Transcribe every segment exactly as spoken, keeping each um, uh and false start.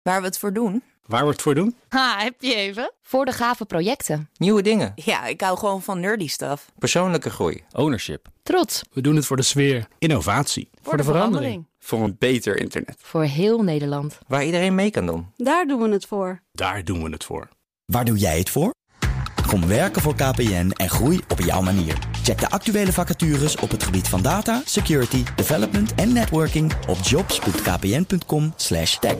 Waar we het voor doen? Waar we het voor doen? Ha, heb je even? Voor de gave projecten. Nieuwe dingen. Ja, ik hou gewoon van nerdy stuff. Persoonlijke groei. Ownership. Trots. We doen het voor de sfeer. Innovatie. Voor, voor de, de verandering. verandering. Voor een beter internet. Voor heel Nederland. Waar iedereen mee kan doen. Daar doen we het voor. Daar doen we het voor. Waar doe jij het voor? Kom werken voor K P N en groei op jouw manier. Check de actuele vacatures op het gebied van data, security, development en networking op jobs punt k p n punt com slash tech.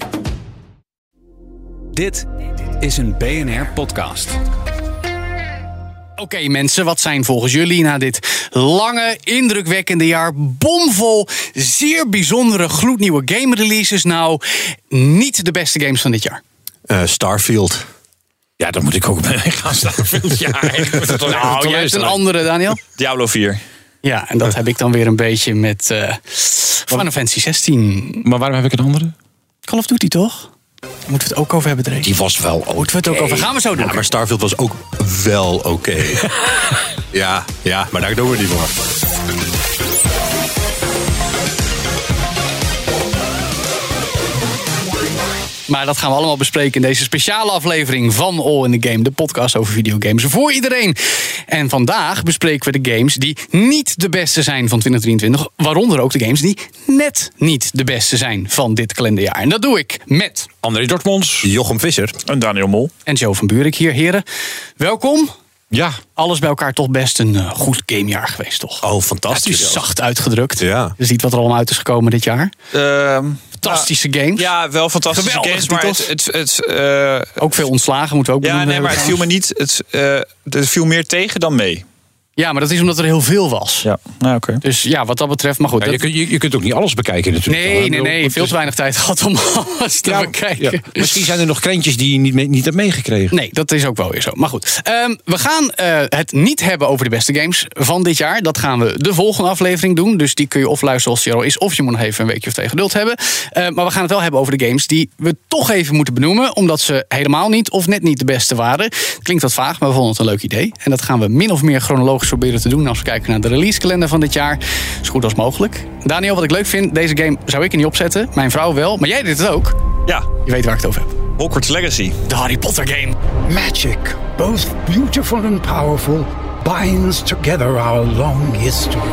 Dit is een B N R-podcast. Oké okay, mensen, wat zijn volgens jullie na dit lange, indrukwekkende jaar bomvol, zeer bijzondere, gloednieuwe game-releases nou niet de beste games van dit jaar? Uh, Starfield. Ja, dan moet ik ook mee gaan. Starfield. Ja, ik moet het toch nou, jij hebt een andere, Daniel. Diablo vier. Ja, en dat heb ik dan weer een beetje met uh, Final Fantasy zestien. Maar waarom heb ik een andere? Call of Duty, toch? Moeten we het ook over hebben, Dre? Die was wel oké. Moeten we het ook over? Gaan we zo doen. Ja, maar Starfield was ook wel oké. Okay. ja, ja, maar daar doen we niet voor. Maar dat gaan we allemaal bespreken in deze speciale aflevering van All in the Game, de podcast over videogames voor iedereen. En vandaag bespreken we de games die niet de beste zijn van twintig drieëntwintig, waaronder ook de games die net niet de beste zijn van dit kalenderjaar. En dat doe ik met André Dortmonds, Jochem Visser en Daniel Mol en Joe van Buurik hier. Heren, welkom. Ja. Alles bij elkaar toch best een uh, goed gamejaar geweest, toch? Oh, fantastisch. Ja, zacht uitgedrukt. Ja. Je ziet wat er allemaal uit is gekomen dit jaar. Uh, Fantastische nou, games. Ja, wel fantastische Geweldige games. Maar het, het, het, uh, ook veel ontslagen moeten we ook ja, benoemen. Nee, maar het viel me niet. Het, uh, het viel meer tegen dan mee. Ja, maar dat is omdat er heel veel was. Ja, nou, oké. Okay. Dus ja, wat dat betreft, maar goed. Ja, dat... je, kunt, je, je kunt ook niet alles bekijken natuurlijk. Nee, nee, nee. Veel te weinig tijd gehad om alles te ja, bekijken. Ja. Misschien zijn er nog krentjes die je niet, mee, niet hebt meegekregen. Nee, dat is ook wel weer zo. Maar goed, um, we gaan uh, het niet hebben over de beste games van dit jaar. Dat gaan we de volgende aflevering doen. Dus die kun je of luisteren als die er al is, of je moet nog even een weekje of twee geduld hebben. Uh, maar we gaan het wel hebben over de games die we toch even moeten benoemen, omdat ze helemaal niet of net niet de beste waren. Klinkt wat vaag, maar we vonden het een leuk idee. En dat gaan we min of meer chronologisch proberen te doen als we kijken naar de releasekalender van dit jaar. Zo goed als mogelijk. Daniel, wat ik leuk vind, deze game zou ik er niet opzetten. Mijn vrouw wel, maar jij deed het ook. Ja. Je weet waar ik het over heb. Hogwarts Legacy. De Harry Potter game. Magic, both beautiful and powerful, binds together our long history.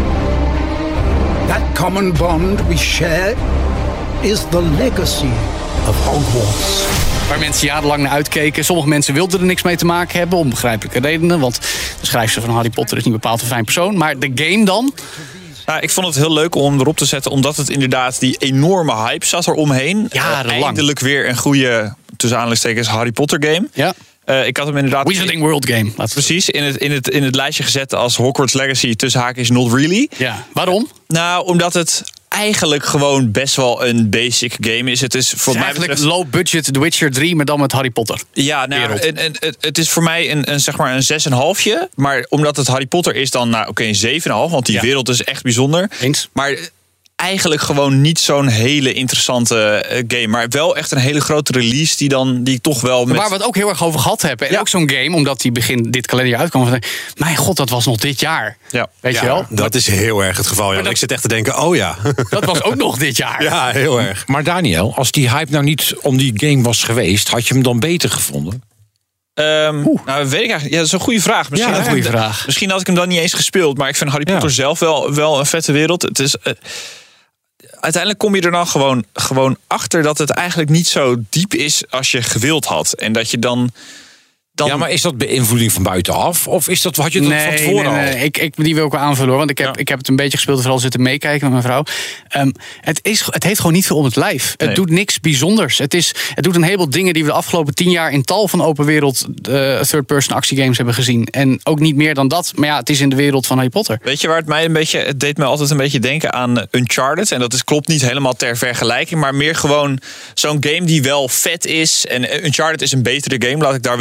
That common bond we share is the legacy of Hogwarts. Waar mensen jarenlang naar uitkeken. Sommige mensen wilden er niks mee te maken hebben, om begrijpelijke redenen. Want de schrijfster van Harry Potter is niet bepaald een fijn persoon. Maar de game dan? Nou, ik vond het heel leuk om erop te zetten, omdat het inderdaad die enorme hype zat er omheen. Jarenlang. Eindelijk weer een goede, tussen aanhalingstekens, Harry Potter game. Ja. Uh, ik had hem inderdaad... Wizarding World game. Precies, in het, in, het, in het lijstje gezet als Hogwarts Legacy, tussen haakjes not really. Ja, waarom? Nou, omdat het eigenlijk gewoon best wel een basic game is. Het is voor mij eigenlijk betreft... low budget The Witcher drie, maar dan met Harry Potter. Ja, nou, en, en, het, het is voor mij een, een, zeg maar een zes komma vijf. Maar omdat het Harry Potter is, dan nou, oké, okay, een zeven komma vijf. Want die ja. wereld is echt bijzonder. Eens. Maar eigenlijk gewoon niet zo'n hele interessante uh, game. Maar wel echt een hele grote release die dan die toch wel met... Waar we het ook heel erg over gehad hebben. En ja. ook zo'n game, omdat die begin dit kalenderjaar uitkwam. Van, mijn god, dat was nog dit jaar. Ja. Weet ja, je wel? Dat is heel erg het geval. Ja. Dat, ik zit echt te denken, oh ja. Dat was ook nog dit jaar. Ja, heel erg. Maar Daniel, als die hype nou niet om die game was geweest, had je hem dan beter gevonden? Um, nou, weet ik eigenlijk. Ja, dat is een goede vraag. Misschien, ja, een goede had, vraag. Misschien had ik hem dan niet eens gespeeld. Maar ik vind Harry Potter ja. zelf wel, wel een vette wereld. Het is... Uh, uiteindelijk kom je er dan gewoon, gewoon achter dat het eigenlijk niet zo diep is als je gewild had. En dat je dan... Dan... Ja, maar is dat beïnvloeding van buitenaf? Of is dat wat je nee, van tevoren nee, nee. al? Ik, ik, die wil ik wel aanvullen hoor. Want ik heb, ja. ik heb het een beetje gespeeld. Vooral zitten meekijken met mijn vrouw. Um, het, is, het heeft gewoon niet veel om het lijf. Het nee. doet niks bijzonders. Het, is, het doet een heleboel dingen die we de afgelopen tien jaar in tal van open wereld uh, third-person actiegames hebben gezien. En ook niet meer dan dat. Maar ja, het is in de wereld van Harry Potter. Weet je waar het mij een beetje... Het deed me altijd een beetje denken aan Uncharted. En dat is, klopt niet helemaal ter vergelijking. Maar meer gewoon zo'n game die wel vet is. En Uncharted is een betere game. Laat ik daar wel ja, over zeggen.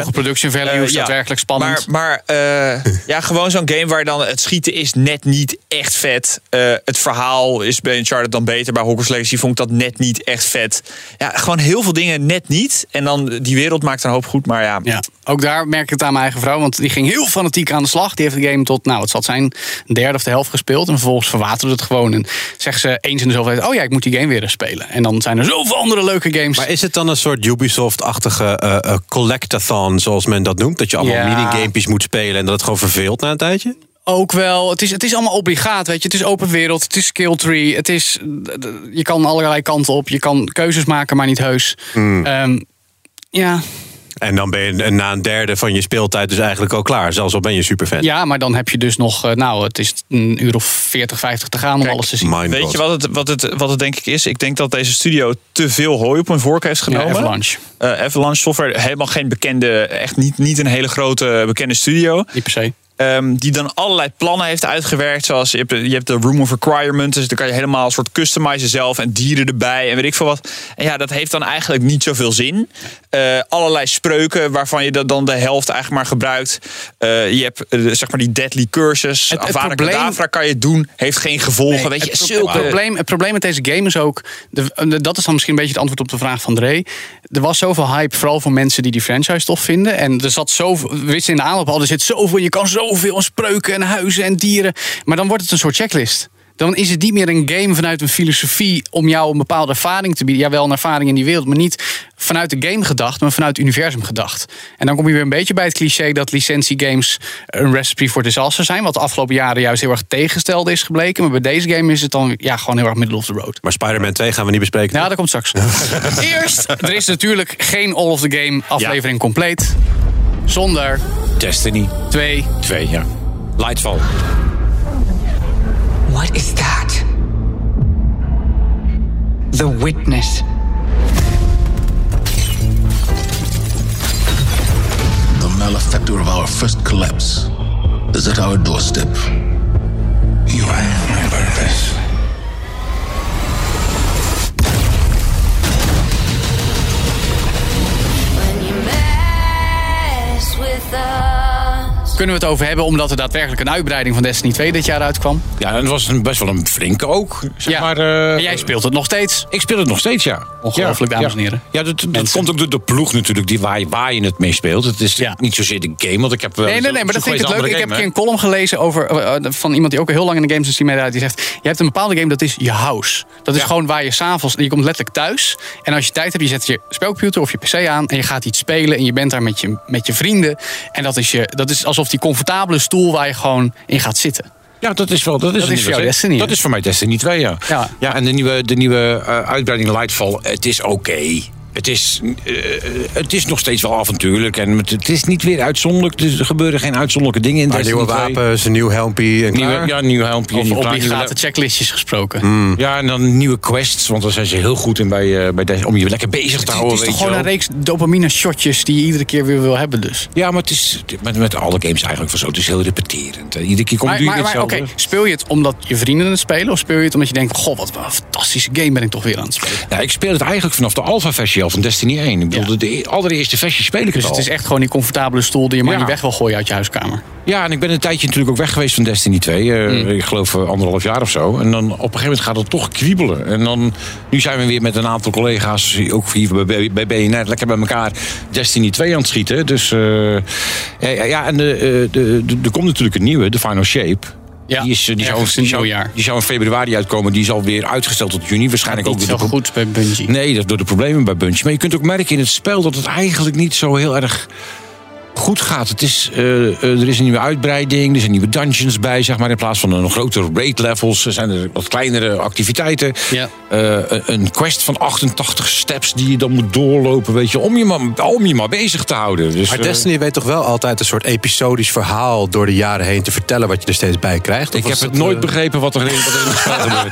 Hoge production values, uh, ja. daadwerkelijk spannend. Maar, maar uh, ja, gewoon zo'n game waar dan het schieten is net niet echt vet. Uh, het verhaal is bij Uncharted dan beter. Bij Hogwarts Legacy vond ik dat net niet echt vet. Ja, gewoon heel veel dingen net niet. En dan die wereld maakt een hoop goed, maar ja. ja. Ook daar merk ik het aan mijn eigen vrouw, want die ging heel fanatiek aan de slag. Die heeft de game tot, nou, het zal zijn, een derde of de helft gespeeld. En vervolgens verwaterde het gewoon. En zegt ze eens in de zoveel tijd, oh ja, ik moet die game weer eens spelen. En dan zijn er zoveel andere leuke games. Maar is het dan een soort Ubisoft-achtige uh, uh, collectathon, zoals men dat noemt? Dat je allemaal ja. minigamepjes moet spelen en dat het gewoon verveelt na een tijdje? Ook wel. Het is, het is allemaal obligaat, weet je. Het is open wereld, het is skill tree. Het is, je kan allerlei kanten op. Je kan keuzes maken, maar niet heus. Mm. Um, ja... En dan ben je na een derde van je speeltijd dus eigenlijk al klaar. Zelfs al ben je superfan. Ja, maar dan heb je dus nog... Nou, het is een uur of veertig, vijftig te gaan om Kijk, alles te zien. Weet je wat het, wat, het, wat het denk ik is? Ik denk dat deze studio te veel hooi op hun vork heeft genomen. Ja, Avalanche. Uh, Avalanche Software, helemaal geen bekende... Echt niet, niet een hele grote bekende studio. Niet per se. Um, die dan allerlei plannen heeft uitgewerkt. Zoals je hebt, je hebt de Room of Requirements. Dus dan kan je helemaal een soort customizen zelf. En dieren erbij en weet ik veel wat. En ja, dat heeft dan eigenlijk niet zoveel zin. Uh, allerlei spreuken waarvan je dan de helft eigenlijk maar gebruikt. Uh, je hebt uh, zeg maar die deadly curses. Het, het Avada probleem... Kedavra kan je doen. Heeft geen gevolgen. Nee, weet je, het, zulke... het, probleem, het probleem met deze game is ook... De, dat is dan misschien een beetje het antwoord op de vraag van Dre. Er was zoveel hype, vooral voor mensen die die franchise tof vinden. En er zat zoveel... We wisten in de aanloop al, er zit zoveel... Je kan zoveel spreuken en huizen en dieren. Maar dan wordt het een soort checklist. Dan is het niet meer een game vanuit een filosofie om jou een bepaalde ervaring te bieden. Ja, wel een ervaring in die wereld, maar niet vanuit de game gedacht, maar vanuit het universum gedacht. En dan kom je weer een beetje bij het cliché dat licentiegames een recipe voor disaster zijn. Wat de afgelopen jaren juist heel erg tegengesteld is gebleken. Maar bij deze game is het dan ja, gewoon heel erg middle of the road. Maar Spider-Man twee gaan we niet bespreken. Nou, dat komt straks. Eerst, er is natuurlijk geen All of the Game aflevering ja. compleet. Zonder Destiny twee. twee, ja. Lightfall. What is that? The Witness. The malefactor of our first collapse is at our doorstep. You have my purpose. When you mess with us. Kunnen we het over hebben, omdat er daadwerkelijk een uitbreiding van Destiny twee dit jaar uitkwam. Ja, en het was een, best wel een flinke ook. Zeg ja, maar, uh, en jij speelt het nog steeds. Ik speel het nog steeds, ja. Ongelooflijk, ja, dames ja. en heren. Ja, dat, dat komt ook door de ploeg natuurlijk, die waar, je, waar je het mee speelt. Het is ja. niet zozeer de game, want ik heb... Nee, nee, nee, maar dat vind ik het leuk. Game, ik heb een keer een column gelezen over, uh, van iemand die ook heel lang in de games industrie meedraait. Die zegt, je hebt een bepaalde game, dat is je house. Dat is ja. gewoon waar je s'avonds, je komt letterlijk thuis. En als je tijd hebt, je zet je spelcomputer of je pc aan en je gaat iets spelen en je bent daar met je, met je vrienden. En dat is, je, dat is alsof die comfortabele stoel waar je gewoon in gaat zitten. Ja, dat is wel. Dat is, dat is voor jou Destiny. Dat is voor mij Destiny twee, ja. Ja, ja en de nieuwe, de nieuwe uh, uitbreiding Lightfall, het is oké. Okay. Het is, uh, het is nog steeds wel avontuurlijk. En het is niet weer uitzonderlijk. Dus er gebeuren geen uitzonderlijke dingen in maar Destiny nieuwe wapens, een nieuw helmpje en nieuwe, ja, een nieuw helmpje. Of obligate checklistjes gesproken. Mm. Ja, en dan nieuwe quests. Want daar zijn ze heel goed in bij, uh, bij de, om je lekker bezig te houden. Het is toch gewoon een reeks dopamine shotjes die je iedere keer weer wil hebben dus. Ja, maar het is met, met alle games eigenlijk van zo. Het is heel repeterend. Iedere keer komt maar, maar, maar oké, okay, speel je het omdat je vrienden het spelen? Of speel je het omdat je denkt, goh, wat een fantastische game ben ik toch weer aan het spelen? Ja, ik speel het eigenlijk vanaf de alpha-versie al van Destiny één. Ik bedoel, ja. de allereerste versie speel ik het dus al. Het is echt gewoon die comfortabele stoel die je maar ja. niet weg wil gooien uit je huiskamer. Ja, en ik ben een tijdje natuurlijk ook weg geweest van Destiny twee. Uh, mm. Ik geloof uh, anderhalf jaar of zo. En dan op een gegeven moment gaat het toch kriebelen. En dan, nu zijn we weer met een aantal collega's, ook hier bij, bij B N R, lekker bij elkaar Destiny twee aan het schieten. Dus uh, ja, ja, en de, de, de, er komt natuurlijk een nieuwe, de Final Shape. Ja, die, is, die, zou, die, zou, die zou in februari uitkomen. Die is alweer uitgesteld tot juni. Waarschijnlijk niet ook zo door de, goed bij Bungie. Nee, dat door de problemen bij Bungie. Maar je kunt ook merken in het spel dat het eigenlijk niet zo heel erg goed gaat. Het is, uh, uh, er is een nieuwe uitbreiding, er zijn nieuwe dungeons bij, zeg maar. In plaats van een grotere raid levels zijn er wat kleinere activiteiten. Ja. Uh, een quest van achtentachtig steps die je dan moet doorlopen, weet je, om je maar, om je maar bezig te houden. Dus, maar uh, Destiny weet toch wel altijd een soort episodisch verhaal door de jaren heen te vertellen wat je er steeds bij krijgt? Ik heb het nooit uh... begrepen wat er in, wat er in het spel gebeurt.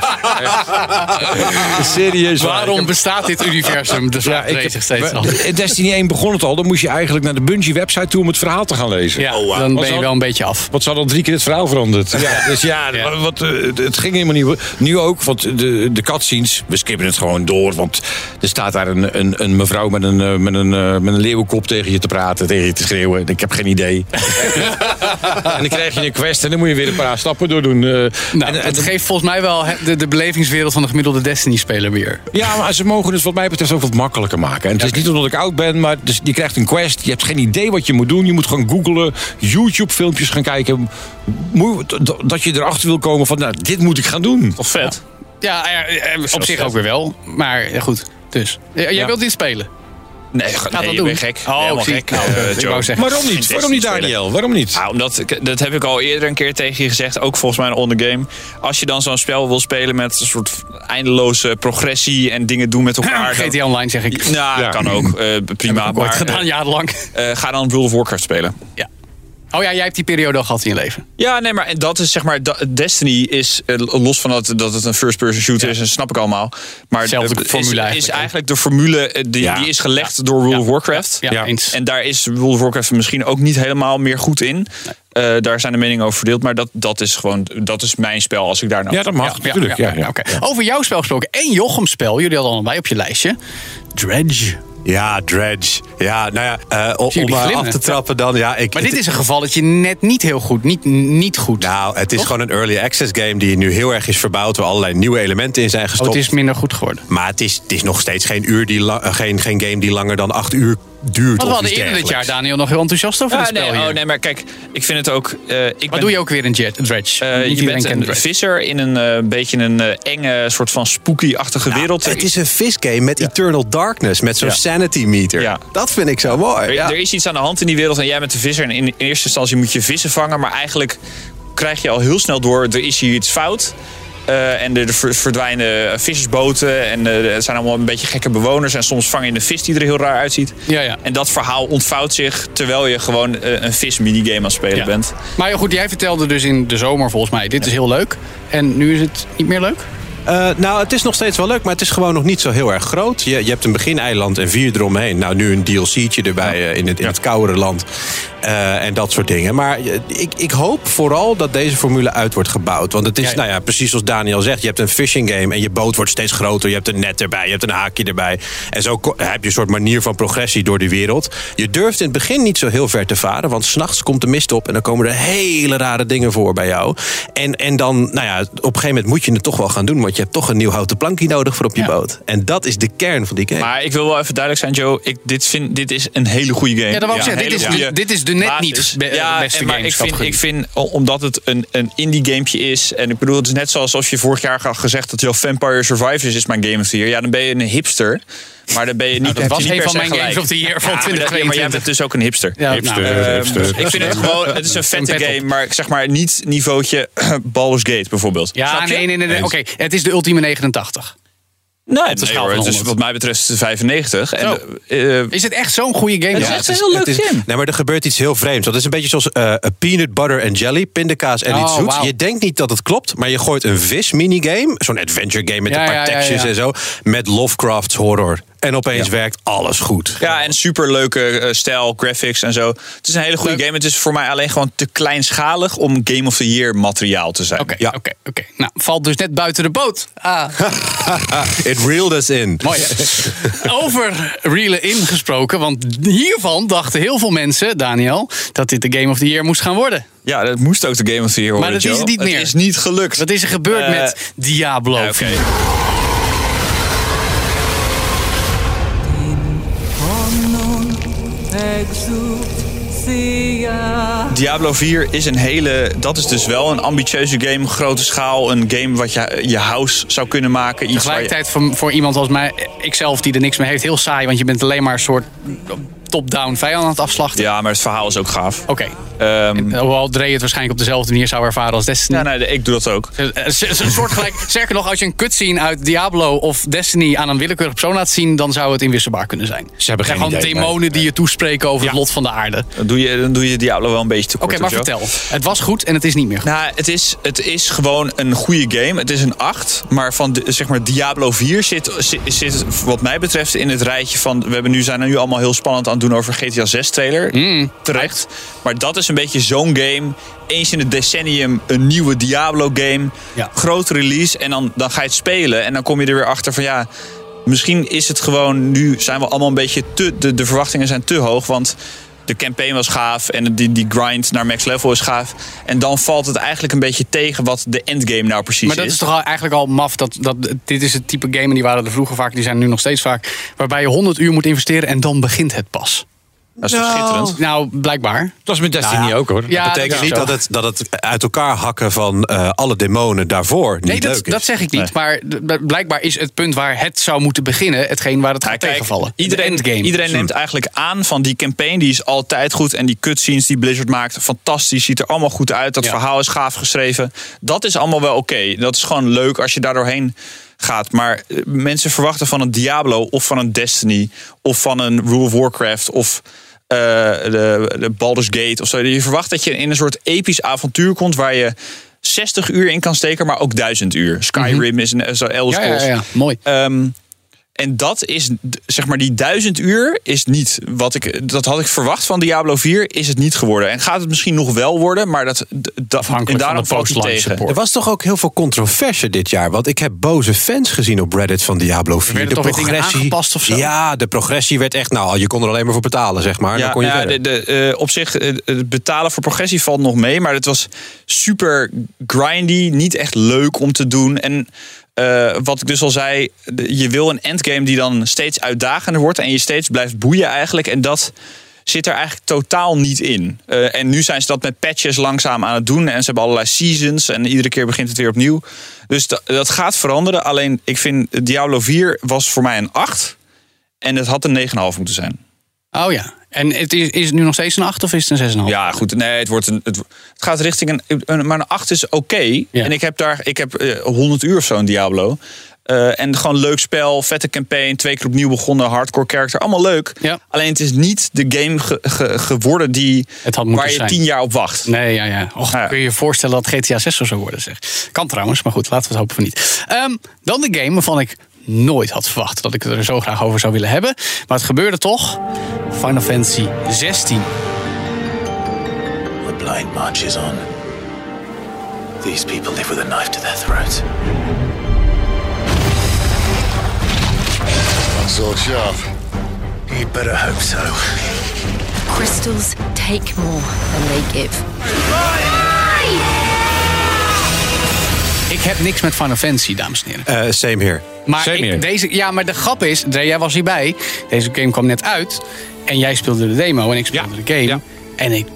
Serieus. Waarom heb... bestaat dit universum? Dus ja, ik heb, steeds al. Destiny één begon het al. Dan moest je eigenlijk naar de Bungie website toe toe om het verhaal te gaan lezen. Ja, oh, wow. Dan ben je wel een beetje af. Want ze hadden al drie keer het verhaal veranderd. Ja, dus ja, ja. Wat, uh, het ging helemaal niet. Nu ook, want de, de cutscenes, we skippen het gewoon door. Want er staat daar een, een, een mevrouw met een, uh, met, een, uh, met een leeuwenkop tegen je te praten, tegen je te schreeuwen. Ik heb geen idee. En dan krijg je een quest en dan moet je weer een paar stappen doordoen. Uh, nou, en, het en, geeft volgens mij wel de, de belevingswereld van de gemiddelde Destiny-speler weer. Ja, maar ze mogen dus wat mij betreft ook wat makkelijker maken. En het is niet omdat ik oud ben, maar dus je krijgt een quest. Je hebt geen idee wat je moet doen. Je moet gewoon googlen, YouTube-filmpjes gaan kijken. Dat je erachter wil komen van, nou, dit moet ik gaan doen. Of vet. Ja, ja, ja op zich vet. Ook weer wel. Maar ja, goed, dus. Jij ja. wilt dit spelen? Nee, gaat nee, dat je bent gek. Oh, helemaal gek. Nou, uh, ik wou zeggen. Waarom niet? Waarom niet, Daniel? Waarom niet? Nou, omdat, dat heb ik al eerder een keer tegen je gezegd. Ook volgens mij on the game. Als je dan zo'n spel wil spelen met een soort eindeloze progressie en dingen doen met elkaar. G T A Online zeg ik. Nou, ja. kan ook. Uh, prima. Heb ik maar, gedaan, jarenlang. Uh, ga dan World of Warcraft spelen. Ja. Oh ja, jij hebt die periode al gehad in je leven. Ja, nee, maar en dat is zeg maar... Destiny is, los van dat, dat het een first-person shooter ja. is, dat snap ik allemaal. Maar Hetzelfde is, formule eigenlijk. is eigenlijk de formule die, ja. die is gelegd ja. door World ja. of Warcraft. Ja. Ja. Ja. En daar is World of Warcraft misschien ook niet helemaal meer goed in. Nee. Uh, daar zijn de meningen over verdeeld. Maar dat, dat is gewoon, dat is mijn spel als ik daar nou... Ja, dat mag, ja, natuurlijk. Ja, ja, ja. Ja. Okay. Over jouw spel gesproken en Jochems spel. Jullie hadden allebei op je lijstje. Dredge. Ja, Dredge. Ja, nou ja, uh, om maar af te trappen dan. Ja, ik, maar dit is een gevalletje net niet heel goed. Niet, niet goed. Nou, het is toch? Gewoon een early access game die nu heel erg is verbouwd. Waar allerlei nieuwe elementen in zijn gestopt. Oh, het is minder goed geworden. Maar het is, het is nog steeds geen, uur die la- geen, geen game die langer dan acht uur duurt. Want we hadden eerder dit jaar, Daniel, nog heel enthousiast over ja, het spel nee, hier. Oh, nee, maar kijk, ik vind het ook... Uh, ik Wat ben, doe je ook weer in Jet, Dredge? Uh, je bent een Dredge. visser in een uh, beetje een uh, enge soort van spooky-achtige nou, wereld. Het is een visgame met ja. Eternal Darkness, met zo'n ja. sanity meter. Ja. Dat vind ik zo mooi. Er, ja. er is iets aan de hand in die wereld en jij bent de visser. En in eerste instantie moet je vissen vangen, maar eigenlijk krijg je al heel snel door, er is hier iets fout. Uh, en er verdwijnen vissersboten en uh, het zijn allemaal een beetje gekke bewoners. En soms vang je een vis die er heel raar uitziet. Ja, ja. En dat verhaal ontvouwt zich terwijl je gewoon uh, een vis-minigame aan het spelen ja. bent. Maar goed, jij vertelde dus in de zomer volgens mij, dit ja. is heel leuk. En nu is het niet meer leuk? Uh, nou, het is nog steeds wel leuk, maar het is gewoon nog niet zo heel erg groot. Je, je hebt een begineiland en vier eromheen. Nou, nu een D L C'tje erbij ja. uh, in, het, in ja. het koudere land. Uh, en dat soort dingen. Maar uh, ik, ik hoop vooral dat deze formule uit wordt gebouwd. Want het is, ja, ja. nou ja, precies zoals Daniel zegt. Je hebt een fishing game en je boot wordt steeds groter. Je hebt een net erbij, je hebt een haakje erbij. En zo ko- heb je een soort manier van progressie door de wereld. Je durft in het begin niet zo heel ver te varen. Want 's nachts komt de mist op en dan komen er hele rare dingen voor bij jou. En, en dan, nou ja, op een gegeven moment moet je het toch wel gaan doen. Want je hebt toch een nieuw houten plankje nodig voor op je ja. boot. En dat is de kern van die game. Maar ik wil wel even duidelijk zijn, Joe. Ik, dit, vind, dit is een hele goede game. Ja, dat wou ik zeggen. Dit is, de, dit is de net basis. niet be- ja, beste maar games. Ik vind, ik vind, omdat het een, een indie gamepje is. En ik bedoel, het is net zoals als je vorig jaar had gezegd dat jouw Vampire Survivors is mijn game of the year. Ja, dan ben je een hipster. Maar dan ben je niet. Nou, dat was een van mijn gelijk. games of the year van ja, twintig tweeëntwintig. Maar jij bent dus ook een hipster. Ja, hipster, nou, uh, hipster. Ik vind het gewoon, het is een vette een game, maar zeg maar niet niveautje Baldur's Gate bijvoorbeeld. Ja, nee, nee, nee. nee. Oké, okay, het is de ultieme negenentachtig. Nee, nee hoor, het is wat mij betreft vijfennegentig. En, uh, is het echt zo'n goede game? Het ja, is echt een heel leuk game. Nee, maar er gebeurt iets heel vreemds. Dat is een beetje zoals uh, peanut butter en jelly, pindakaas en oh, iets zoets. Wow. Je denkt niet dat het klopt, maar je gooit een vis minigame, zo'n adventure game met ja, een paar ja, tekstjes ja, ja. en zo, met Lovecraft's horror. En opeens ja. werkt alles goed. Ja, en superleuke uh, stijl, graphics en zo. Het is een hele goede game. Het is voor mij alleen gewoon te kleinschalig om Game of the Year materiaal te zijn. Oké, okay, ja. oké, okay, oké. Okay. Nou, valt dus net buiten de boot. Ah. It reeled us in. Mooi. Over reelen in gesproken, want hiervan dachten heel veel mensen, Daniel, dat dit de Game of the Year moest gaan worden. Ja, dat moest ook de Game of the Year worden. Maar dat is het niet meer. Het is niet gelukt. Wat is er gebeurd uh, met Diablo? Ja, okay. Diablo vier is een hele... Dat is dus wel een ambitieuze game, grote schaal. Een game wat je je house zou kunnen maken. Iets Tegelijkertijd je... voor, voor iemand als mij, ikzelf die er niks mee heeft, heel saai. Want je bent alleen maar een soort top-down vijand aan het afslachten. Ja, maar het verhaal is ook gaaf. Oké. Okay. Um, Hoewel Dre het waarschijnlijk op dezelfde manier zou ervaren als Destiny. Ja, nee, ik doe dat ook. Een soort gelijk. Sterker nog, als je een cutscene uit Diablo of Destiny aan een willekeurige persoon laat zien, dan zou het inwisselbaar kunnen zijn. Ze hebben geen gewoon idee, demonen nee. die je toespreken over ja. het lot van de aarde. Dan doe je, dan doe je Diablo wel een beetje tekort. Oké, okay, maar vertel. Het was goed en het is niet meer goed. Nou, het is, het is gewoon een goede game. Het is een acht, maar van de, zeg maar Diablo vier zit, zit, zit wat mij betreft in het rijtje van... We hebben nu, zijn er nu allemaal heel spannend aan het doen over G T A zes trailer. Mm. Terecht. Maar dat is een beetje zo'n game. Eens in het decennium een nieuwe Diablo game. Ja. Grote release. En dan, dan ga je het spelen. En dan kom je er weer achter van ja... Misschien is het gewoon... Nu zijn we allemaal een beetje te... De, de verwachtingen zijn te hoog. Want de campaign was gaaf. En die, die grind naar max level is gaaf. En dan valt het eigenlijk een beetje tegen wat de endgame nou precies is. Maar dat is, is toch al, eigenlijk al maf. Dat, dat, dit is het type game, en die waren er vroeger vaak, die zijn nu nog steeds vaak, waarbij je honderd uur moet investeren en dan begint het pas. Dat is toch schitterend? Nou, blijkbaar. Dat is met Destiny Nou ja. ook, hoor. Ja, dat betekent dat niet is dat het, dat het uit elkaar hakken van uh, alle demonen daarvoor niet Nee, dat, leuk is. dat zeg ik niet. Nee. Maar d- blijkbaar is het punt waar het zou moeten beginnen hetgeen waar het gaat Ja, kijk, tegenvallen. Iedereen, De endgame. iedereen neemt eigenlijk aan van die campaign. Die is altijd goed. En die cutscenes die Blizzard maakt, fantastisch. Ziet er allemaal goed uit. Dat Ja. verhaal is gaaf geschreven. Dat is allemaal wel oké. Okay. Dat is gewoon leuk als je daar doorheen gaat. Maar uh, mensen verwachten van een Diablo of van een Destiny of van een World of Warcraft of Uh, de, de Baldur's Gate of zo. Je verwacht dat je in een soort episch avontuur komt waar je zestig uur in kan steken, maar ook duizend uur. Skyrim mm-hmm. is een zo Elder Scrolls. Ja, ja, ja. Mooi. Um, en dat is, zeg maar, die duizend uur is niet wat ik, dat had ik verwacht van Diablo vier, is het niet geworden. En gaat het misschien nog wel worden, maar dat, dat en daarom valt het tegen. Er was toch ook heel veel controverse dit jaar, want ik heb boze fans gezien op Reddit van Diablo vier. Werden de toch weer dingen aangepast of zo? Ja, de progressie werd echt, nou, je kon er alleen maar voor betalen, zeg maar. Ja, dan kon je ja, verder. de, de, uh, op zich, uh, het betalen voor progressie valt nog mee, maar het was super grindy, niet echt leuk om te doen. En Uh, wat ik dus al zei, je wil een endgame die dan steeds uitdagender wordt en je steeds blijft boeien eigenlijk. En dat zit er eigenlijk totaal niet in. Uh, en nu zijn ze dat met patches langzaam aan het doen. En ze hebben allerlei seasons en iedere keer begint het weer opnieuw. Dus dat, dat gaat veranderen. Alleen ik vind Diablo vier was voor mij een acht. En het had een negen komma vijf moeten zijn. Oh ja. En het is, is het nu nog steeds een acht of is het een zes komma vijf? Ja, goed. Nee, het, wordt een, het, het gaat richting een... een maar een acht is oké. Okay. Ja. En ik heb daar... Ik heb uh, honderd uur of zo in Diablo. Uh, en gewoon leuk spel, vette campaign, twee keer opnieuw begonnen, hardcore character, allemaal leuk. Ja. Alleen het is niet de game ge, ge, geworden die het had waar je zijn. tien jaar op wacht. Nee, ja, ja. Och, ja. Kun je je voorstellen dat G T A zes zo zou worden, zeg. Kan trouwens, maar goed, laten we het hopen van niet. Um, dan de game waarvan ik nooit had verwacht dat ik het er zo graag over zou willen hebben. Maar het gebeurde toch. Final Fantasy zestien. The blind march is on. These people live with a knife to their throat. So sharp. You better hope so. Crystals take more than they give. Ik heb niks met Final Fantasy, dames en heren. Uh, same here. Maar same ik, here. Deze, ja, maar de grap is, Dre, jij was hierbij. Deze game kwam net uit. En jij speelde de demo en ik speelde ja. de game. Ja. En ik...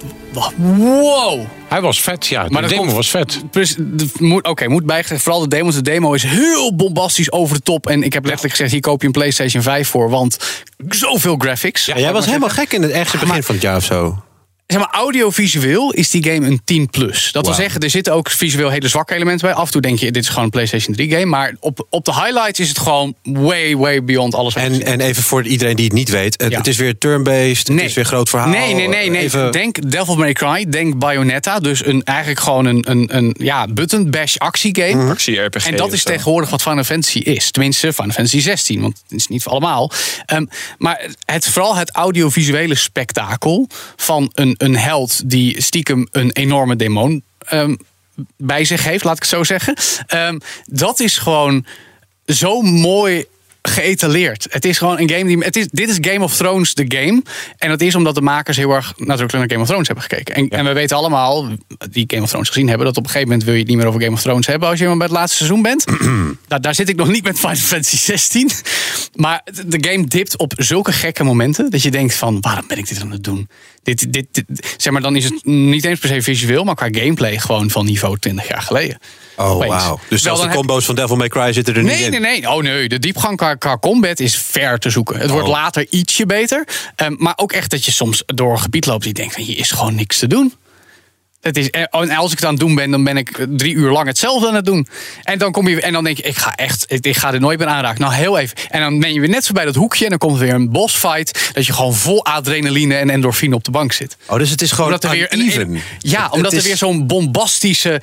Wow! Hij was vet, ja. De maar demo komt, was vet. Oké, okay, moet bijgezegd, vooral de demo. De demo is heel bombastisch over de top. En ik heb letterlijk gezegd, hier koop je een PlayStation vijf voor. Want zoveel graphics. Ja, jij was helemaal zeggen. gek in het ergste begin maar, van het jaar of zo. Zeg maar, audiovisueel is die game een tien plus. Dat wow. wil zeggen, er zitten ook visueel hele zwakke elementen bij. Af en toe denk je, dit is gewoon een PlayStation drie game. Maar op, op de highlights is het gewoon way, way beyond alles. En, en even voor iedereen die het niet weet. Het, ja. het is weer turn-based, nee. het is weer groot verhaal. Nee, nee, nee. nee. Even... Denk Devil May Cry, denk Bayonetta. Dus een, eigenlijk gewoon een, een, een ja, button bash actiegame. Mm-hmm. Actie-R P G. En dat is zo. tegenwoordig wat Final Fantasy is. Tenminste, Final Fantasy zestien. Want het is niet voor allemaal. Um, maar het, vooral het audiovisuele spektakel van een, een held die stiekem een enorme demon um, bij zich heeft, laat ik het zo zeggen. Um, dat is gewoon zo mooi geëtaleerd. Het is gewoon een game die... Het is, dit is Game of Thrones, de game. En dat is omdat de makers heel erg natuurlijk naar Game of Thrones hebben gekeken. En, ja. en we weten allemaal, die Game of Thrones gezien hebben, dat op een gegeven moment wil je het niet meer over Game of Thrones hebben als je bij het laatste seizoen bent. nou, daar zit ik nog niet met Final Fantasy zestien. Maar de game dipt op zulke gekke momenten dat je denkt van, waarom ben ik dit aan het doen? Dit, dit, dit, zeg maar, dan is het niet eens per se visueel, maar qua gameplay gewoon van niveau twintig jaar geleden. Oh, wauw. Dus zelfs de combo's heb... van Devil May Cry zitten er nee, niet nee, in? Nee, nee. Oh nee, de diepgang qua, qua combat is ver te zoeken. Het oh. wordt later ietsje beter. Um, maar ook echt dat je soms door een gebied loopt die denkt, hier is gewoon niks te doen. Het is, en als ik het aan het doen ben, dan ben ik drie uur lang hetzelfde aan het doen. En dan kom je en dan denk je, ik ga echt, ik ga er nooit meer aanraken. Nou, heel even. En dan ben je weer net zo bij dat hoekje en dan komt er weer een bossfight dat je gewoon vol adrenaline en endorfine op de bank zit. Oh, dus het is gewoon omdat er weer een, een, ja, omdat het er is... weer zo'n bombastische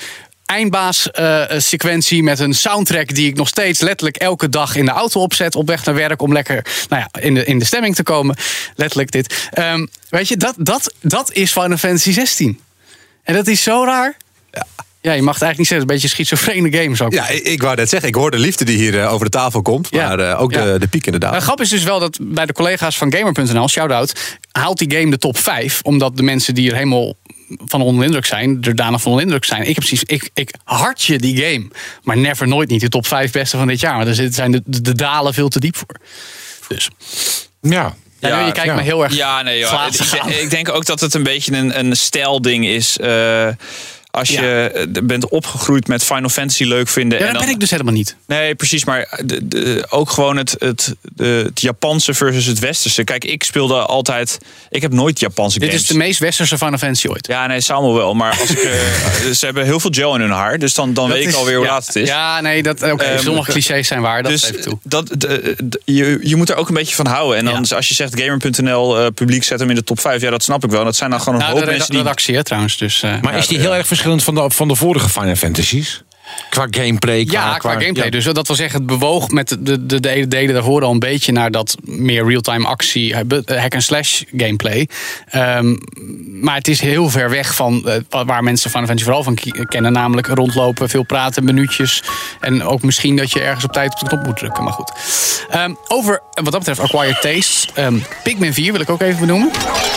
eindbaas-sequentie uh, met een soundtrack die ik nog steeds letterlijk elke dag in de auto opzet op weg naar werk om lekker nou ja, in, de, in de stemming te komen. Letterlijk dit. Um, weet je, dat, dat, dat is Final Fantasy zestien. En dat is zo raar. Ja. Ja, je mag het eigenlijk niet zeggen. Het is een beetje een schizofrene game. Zo. Ja, ik, ik wou net zeggen. Ik hoor de liefde die hier uh, over de tafel komt. Maar ja. uh, ook de, ja. de piek inderdaad. Nou, grap is dus wel dat bij de collega's van Gamer punt n l, shout-out, haalt die game de top vijf. Omdat de mensen die er helemaal van onder de indruk zijn, er daarna van onder de indruk zijn. Ik heb precies, ik, ik hartje die game. Maar never nooit niet de top vijf beste van dit jaar. Maar er zijn de, de, de dalen veel te diep voor. Dus. Ja. Ja, ja, je kijkt ja. me heel erg. Ja, nee, joh. Ik, ik denk ook dat het een beetje een, een stijlding is. Uh, als je ja. bent opgegroeid met Final Fantasy leuk vinden. Ja, en dat dan, ben ik dus helemaal niet. Nee, precies. Maar de, de, ook gewoon het, het, de, het Japanse versus het Westerse. Kijk, ik speelde altijd. Ik heb nooit Japanse Dit games. Dit is de meest Westerse Final Fantasy ooit. Ja, nee, samen wel. Maar als ik, uh, ze hebben heel veel gel in hun haar. Dus dan, dan weet is, ik alweer hoe ja, laat het is. Ja, nee, dat, oké. Okay, um, sommige clichés zijn waar. Dat dus geef ik toe. Dat, de, de, je, je moet er ook een beetje van houden. En dan, ja. als je zegt Gamer punt n l uh, publiek zet hem in de top vijf. Ja, dat snap ik wel. Dat zijn dan gewoon een nou, hoop de, mensen de, die... redactie, hè, trouwens. Dus, uh, maar is die heel erg verschillend van de, van de vorige Final Fantasies? Qua gameplay? Qua, ja, qua, qua gameplay. Ja. Dus dat wil zeggen, het bewoog met de, de, de delen daarvoor al een beetje naar dat meer real-time actie, hack-and-slash gameplay. Um, maar het is heel ver weg van uh, waar mensen Final Fantasy vooral van k- kennen. Namelijk rondlopen, veel praten, minuutjes. En ook misschien dat je ergens op tijd op de knop moet drukken. Maar goed. Um, over, wat dat betreft, Acquired Tastes. Um, Pikmin vier wil ik ook even benoemen.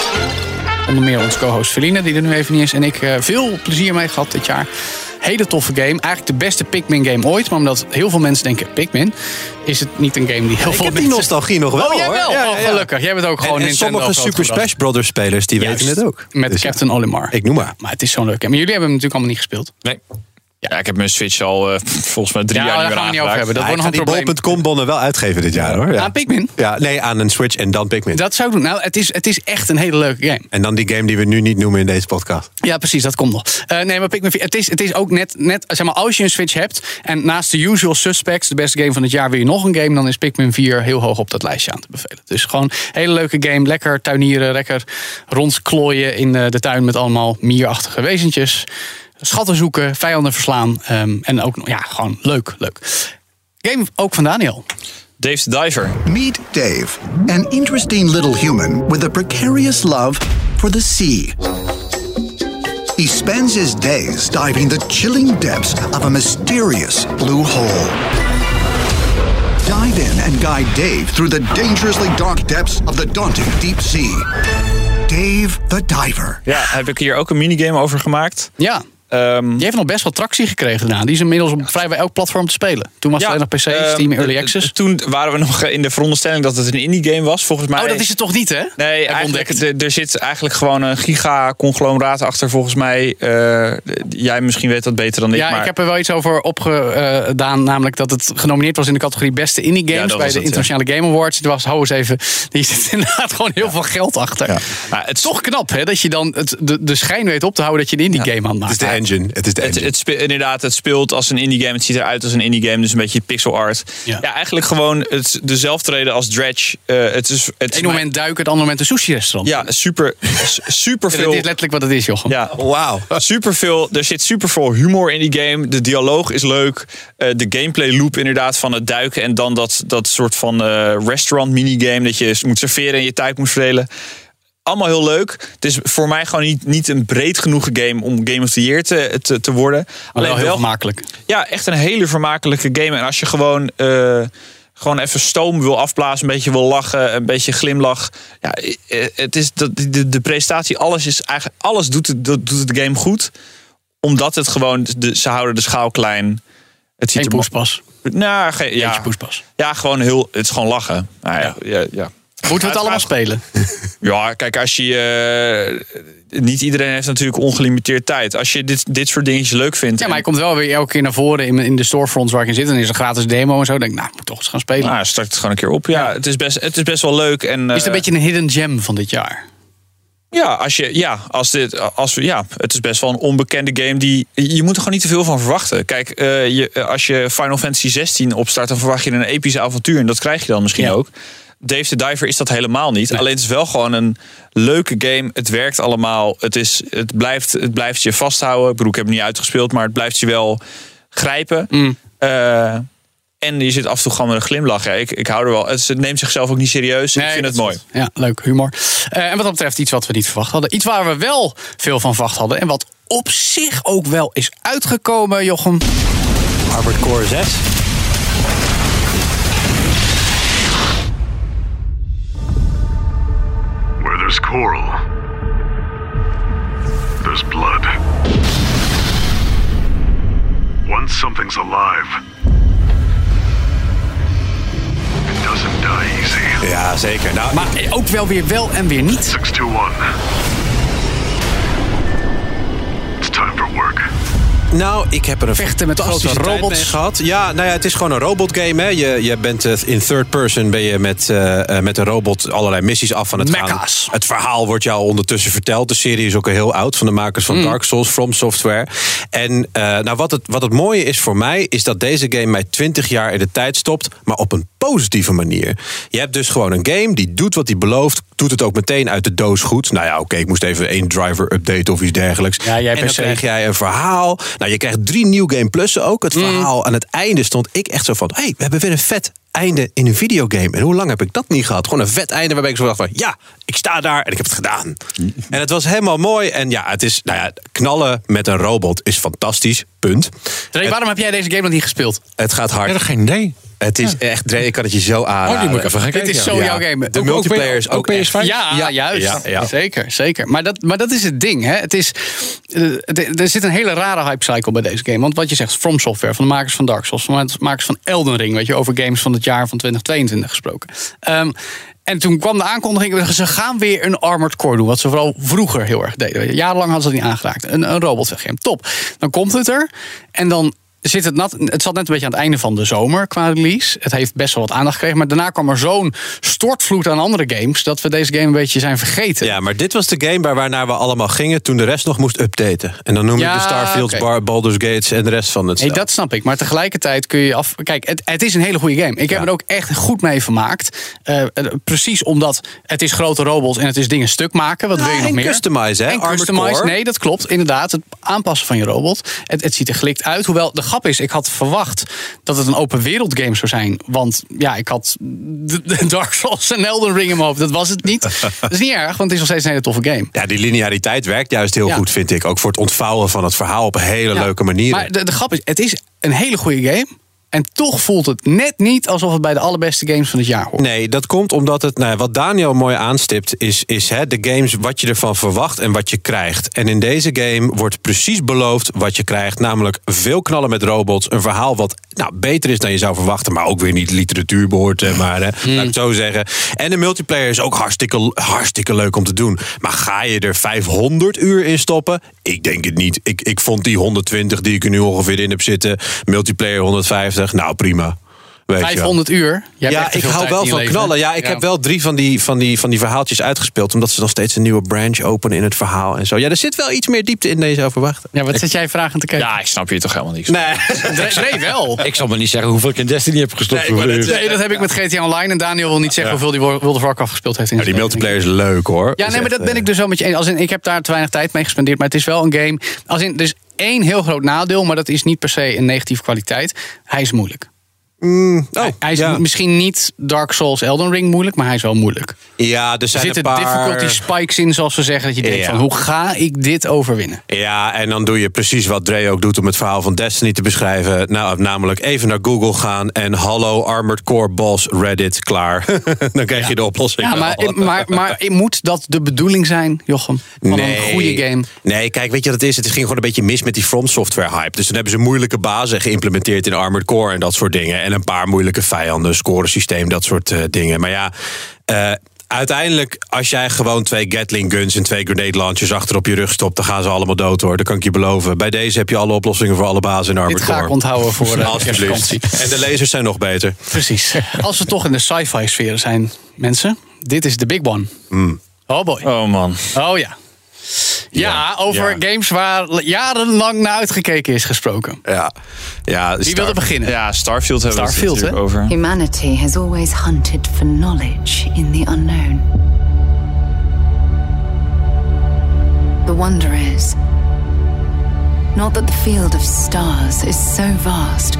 Onder meer ons co-host Feline, die er nu even niet is. En ik uh, veel plezier mee gehad dit jaar. Hele toffe game. Eigenlijk de beste Pikmin game ooit. Maar omdat heel veel mensen denken Pikmin, is het niet een game die heel ik veel heb mensen... die nostalgie nog wel. Oh, jij wel? Ja, ja, ja. Oh, gelukkig. Jij bent ook gewoon en, en Nintendo. sommige Super Smash Brothers spelers, die Juist, weten het ook. Met dus Captain ja. Olimar. Ik noem maar. Maar het is zo'n leuk game. Maar jullie hebben hem natuurlijk allemaal niet gespeeld. Nee. Ja, ik heb mijn Switch al uh, volgens mij drie ja, jaar niet meer meer aangeraakt. Niet over hebben. Dat ja, wordt nog een probleem. bol punt com bonnen wel uitgeven dit jaar, hoor. Ja. Aan Pikmin? Ja, nee, aan een Switch en dan Pikmin. Dat zou ik doen. Nou, het is, het is echt een hele leuke game. En dan die game die we nu niet noemen in deze podcast. Ja, precies, dat komt nog. Uh, nee, maar Pikmin vier, het is, het is ook net, net, zeg maar, als je een Switch hebt en naast de usual suspects, de beste game van het jaar, wil je nog een game, dan is Pikmin vier heel hoog op dat lijstje aan te bevelen. Dus gewoon een hele leuke game. Lekker tuinieren, lekker rondklooien in de tuin met allemaal mierachtige wezentjes. Schatten zoeken, vijanden verslaan. Um, en ook, ja, gewoon leuk, leuk. Game ook van Daniel. Dave the Diver. Meet Dave, an interesting little human with a precarious love for the sea. He spends his days diving the chilling depths of a mysterious blue hole. Dive in and guide Dave through the dangerously dark depths of the daunting deep sea. Dave the Diver. Ja, heb ik hier ook een minigame over gemaakt. Ja. Um, Die heeft nog best wel tractie gekregen daarna. Die is inmiddels op vrijwel elk platform te spelen. Toen was ja, het alleen nog P C, Steam, um, Early Access. Toen waren we nog in de veronderstelling dat het een indie game was, volgens mij. Oh, dat is het toch niet, hè? Nee, eigenlijk, er zit eigenlijk gewoon een giga-conglomeraat achter, volgens mij. Uh, jij misschien weet dat beter dan ik. Ja, maar... ik heb er wel iets over opgedaan. Uh, namelijk dat het genomineerd was in de categorie beste indie games ja, bij de het, Internationale ja. Game Awards. Er was, hou eens even, die zit inderdaad gewoon heel ja. veel geld achter. Ja. Maar het is toch knap, hè? Dat je dan het, de, de schijn weet op te houden dat je een indie ja. game aan maakt. Het is de engine. Het is de engine. Het, het spe, inderdaad, het speelt als een indie game. Het ziet eruit als een indie game, dus een beetje pixel art. Ja, ja eigenlijk gewoon het, dezelfde reden als Dredge. Uh, het is, het Eén moment duiken, het andere moment een sushi-restaurant. Ja, super, super veel. Ja, dit is letterlijk wat het is, Jochem. Ja, wauw. Super veel. Er zit super veel humor in die game. De dialoog is leuk. Uh, de gameplay loop inderdaad van het duiken en dan dat, dat soort van uh, restaurant minigame dat je moet serveren en je tijd moet verdelen. Allemaal heel leuk. Het is voor mij gewoon niet, niet een breed genoeg game om Game of the Year te, te, te worden. Maar Alleen wel heel wel, vermakelijk. Ja, echt een hele vermakelijke game. En als je gewoon, uh, gewoon even stoom wil afblazen, een beetje wil lachen, een beetje glimlach. Ja, het is de, de, de presentatie, alles is eigenlijk, alles doet het, doet het game goed. Omdat het gewoon, de, ze houden de schaal klein. Het ziet geen er poespas. Nou, geen, ja, poespas. Ja, gewoon heel, het is gewoon lachen. Nou, ja, ja. Ja, ja. Moeten we het allemaal spelen? Ja, kijk, als je... Uh, niet iedereen heeft natuurlijk ongelimiteerd tijd. Als je dit, dit soort dingetjes leuk vindt... Ja, maar hij komt wel weer elke keer naar voren in, in de storefronts waar ik in zit. En er is een gratis demo en zo. Dan denk ik, nou, ik moet toch eens gaan spelen. Nou, start het gewoon een keer op. Ja, ja. Het, is best, het is best wel leuk. En, uh, is het een beetje een hidden gem van dit jaar? Ja, als je, ja, als dit, als we, ja, het is best wel een onbekende game die je moet er gewoon niet te veel van verwachten. Kijk, uh, je, als je Final Fantasy zestien opstart, dan verwacht je een episch avontuur en dat krijg je dan misschien ja. ook. Dave the Diver is dat helemaal niet. Nee. Alleen het is wel gewoon een leuke game. Het werkt allemaal. Het, is, het, blijft, het blijft je vasthouden. Ik bedoel, ik heb het niet uitgespeeld, maar het blijft je wel grijpen. Mm. Uh, en je zit af en toe gewoon met een glimlach. Ja, ik, ik hou er wel. Het neemt zichzelf ook niet serieus. Nee, ik vind het mooi. Is, ja, leuk, humor. Uh, en wat dat betreft iets wat we niet verwacht hadden. Iets waar we wel veel van verwacht hadden. En wat op zich ook wel is uitgekomen, Jochem. Armored Core zes. Where there's coral, there's blood. Once something's alive, it doesn't die easy. Ja, zeker. Nou, maar ook wel weer wel en weer niet. six two one. It's time for work. Nou, ik heb er een vechten met grote robots mee gehad. Ja, nou ja, het is gewoon een robotgame. Hè. Je, je bent uh, in third person ben je met, uh, uh, met een robot allerlei missies af van het gaan. Mecha's. Het verhaal wordt jou ondertussen verteld. De serie is ook al heel oud van de makers van mm. Dark Souls, From Software. En uh, nou, wat, het, wat het mooie is voor mij, is dat deze game mij twintig jaar in de tijd stopt, maar op een positieve manier. Je hebt dus gewoon een game die doet wat hij belooft, doet het ook meteen uit de doos goed. Nou ja, oké, okay, ik moest even één driver update of iets dergelijks. Ja, jij en dan krijg jij een verhaal. Nou, je krijgt drie New Game Plussen ook. Het verhaal mm. aan het einde stond ik echt zo van, hé, hey, we hebben weer een vet einde in een videogame. En hoe lang heb ik dat niet gehad? Gewoon een vet einde waarbij ik zo dacht van, ja, ik sta daar en ik heb het gedaan. Mm. En het was helemaal mooi. En ja, het is, nou ja, knallen met een robot is fantastisch. Punt. Dre, waarom heb jij deze game nog niet gespeeld? Het gaat hard. Ik heb geen idee. Het is ja. echt, Dre, ik kan het je zo aanraden. Oh, die moet ik even gaan kijken. Dit is zo ja. jouw game. De ook, multiplayer is ook, ook P S vijf? Ja, ja, juist. Ja, ja. Zeker, zeker. Maar dat, maar dat is het ding. Hè. Het is, uh, er zit een hele rare hype-cycle bij deze game. Want wat je zegt, From Software, van de makers van Dark Souls, van de makers van Elden Ring, weet je, over games van het jaar van twintig tweeëntwintig gesproken. Um, En toen kwam de aankondiging, ze gaan weer een Armored Core doen. Wat ze vooral vroeger heel erg deden. Jarenlang hadden ze dat niet aangeraakt. Een, een robotgame, top. Dan komt het er en dan zit het, nat, het zat net een beetje aan het einde van de zomer qua release. Het heeft best wel wat aandacht gekregen. Maar daarna kwam er zo'n stortvloed aan andere games dat we deze game een beetje zijn vergeten. Ja, maar dit was de game waar, waarnaar we allemaal gingen toen de rest nog moest updaten. En dan noem ik ja, de Starfields, okay. Bar, Baldur's Gates en de rest van het stel. Hey, dat snap ik. Maar tegelijkertijd kun je af... Kijk, het, het is een hele goede game. Ik heb ja. er ook echt goed mee vermaakt. Uh, precies omdat het is grote robots en het is dingen stuk maken. Wat ja, wil je nog meer? En customize, hè? En customize, nee, dat klopt. Inderdaad, het aanpassen van je robot. Het, het ziet er gelikt uit. Hoewel, de grap is, ik had verwacht dat het een open wereld game zou zijn. Want ja, ik had de, de Dark Souls en Elden Ring in mijn hoofd. Dat was het niet. Dat is niet erg, want het is nog steeds een hele toffe game. Ja, die lineariteit werkt juist heel ja. goed, vind ik. Ook voor het ontvouwen van het verhaal op een hele ja. leuke manier. Maar de, de grap is, het is een hele goede game. En toch voelt het net niet alsof het bij de allerbeste games van het jaar hoort. Nee, dat komt omdat het, nou, wat Daniel mooi aanstipt, is, is hè, de games wat je ervan verwacht en wat je krijgt. En in deze game wordt precies beloofd wat je krijgt. Namelijk veel knallen met robots. Een verhaal wat nou, beter is dan je zou verwachten, maar ook weer niet literatuur behoort. Maar hè, hmm. laat ik het zo zeggen. En de multiplayer is ook hartstikke, hartstikke leuk om te doen. Maar ga je er vijfhonderd uur in stoppen? Ik denk het niet. Ik, ik vond die honderdtwintig die ik er nu ongeveer in heb zitten. Multiplayer honderdvijftig. Nou, prima. Weet vijfhonderd uur? Ja, ik hou wel van leven. knallen. Ja, ik ja. heb wel drie van die, van, die, van die verhaaltjes uitgespeeld. Omdat ze nog steeds een nieuwe branch openen in het verhaal en zo. Ja, er zit wel iets meer diepte in dan je zou verwachten. Ja, wat zit jij vragen te kijken? Ja, ik snap je toch helemaal niks. Nee, nee wel. Ik zal maar niet zeggen hoeveel ik in Destiny heb gestopt. Nee, nee, nee, dat heb ik met G T A Online. En Daniel wil niet zeggen ja. hoeveel die World of Warcraft gespeeld heeft. In ja, die multiplayer is leuk, hoor. Ja, nee, maar dat ben ik dus wel met je eens. Als in, ik heb daar te weinig tijd mee gespendeerd. Maar het is wel een game. Als in, er is één heel groot nadeel. Maar dat is niet per se een negatieve kwaliteit. Hij is moeilijk. Mm, oh, hij, hij is ja. misschien niet Dark Souls Elden Ring moeilijk, maar hij is wel moeilijk. Ja, er, zijn er zitten een paar... difficulty spikes in, zoals we zeggen. Dat je denkt ja. van, hoe ga ik dit overwinnen? Ja, en dan doe je precies wat Dre ook doet om het verhaal van Destiny te beschrijven. Nou, namelijk even naar Google gaan en hallo Armored Core Boss Reddit, klaar. Dan krijg ja. je de oplossing. Ja, maar, maar, maar moet dat de bedoeling zijn, Jochem? Van nee. een goede game? Nee, kijk, weet je wat het is? Het ging gewoon een beetje mis met die From Software hype. Dus dan hebben ze moeilijke bazen geïmplementeerd in Armored Core en dat soort dingen. En een paar moeilijke vijanden, scoresysteem, dat soort uh, dingen. Maar ja, uh, uiteindelijk, als jij gewoon twee Gatling guns en twee grenade launchers achter op je rug stopt, dan gaan ze allemaal dood, hoor. Dat kan ik je beloven. Bij deze heb je alle oplossingen voor alle bazen in Armored Core. Dit ga ik onthouden voor de vakantie. En de lasers zijn nog beter. Precies. Als we toch in de sci-fi sfeer zijn, mensen, dit is de big one. Mm. Oh boy. Oh man. Oh ja. Ja, over Ja. games waar jarenlang naar uitgekeken is gesproken. Ja. ja Wie wil er beginnen? Ja, Starfield hebben Starfield, we het natuurlijk hè? over. Humanity has always hunted for knowledge in the unknown. The wonder is not that the field of stars is so vast,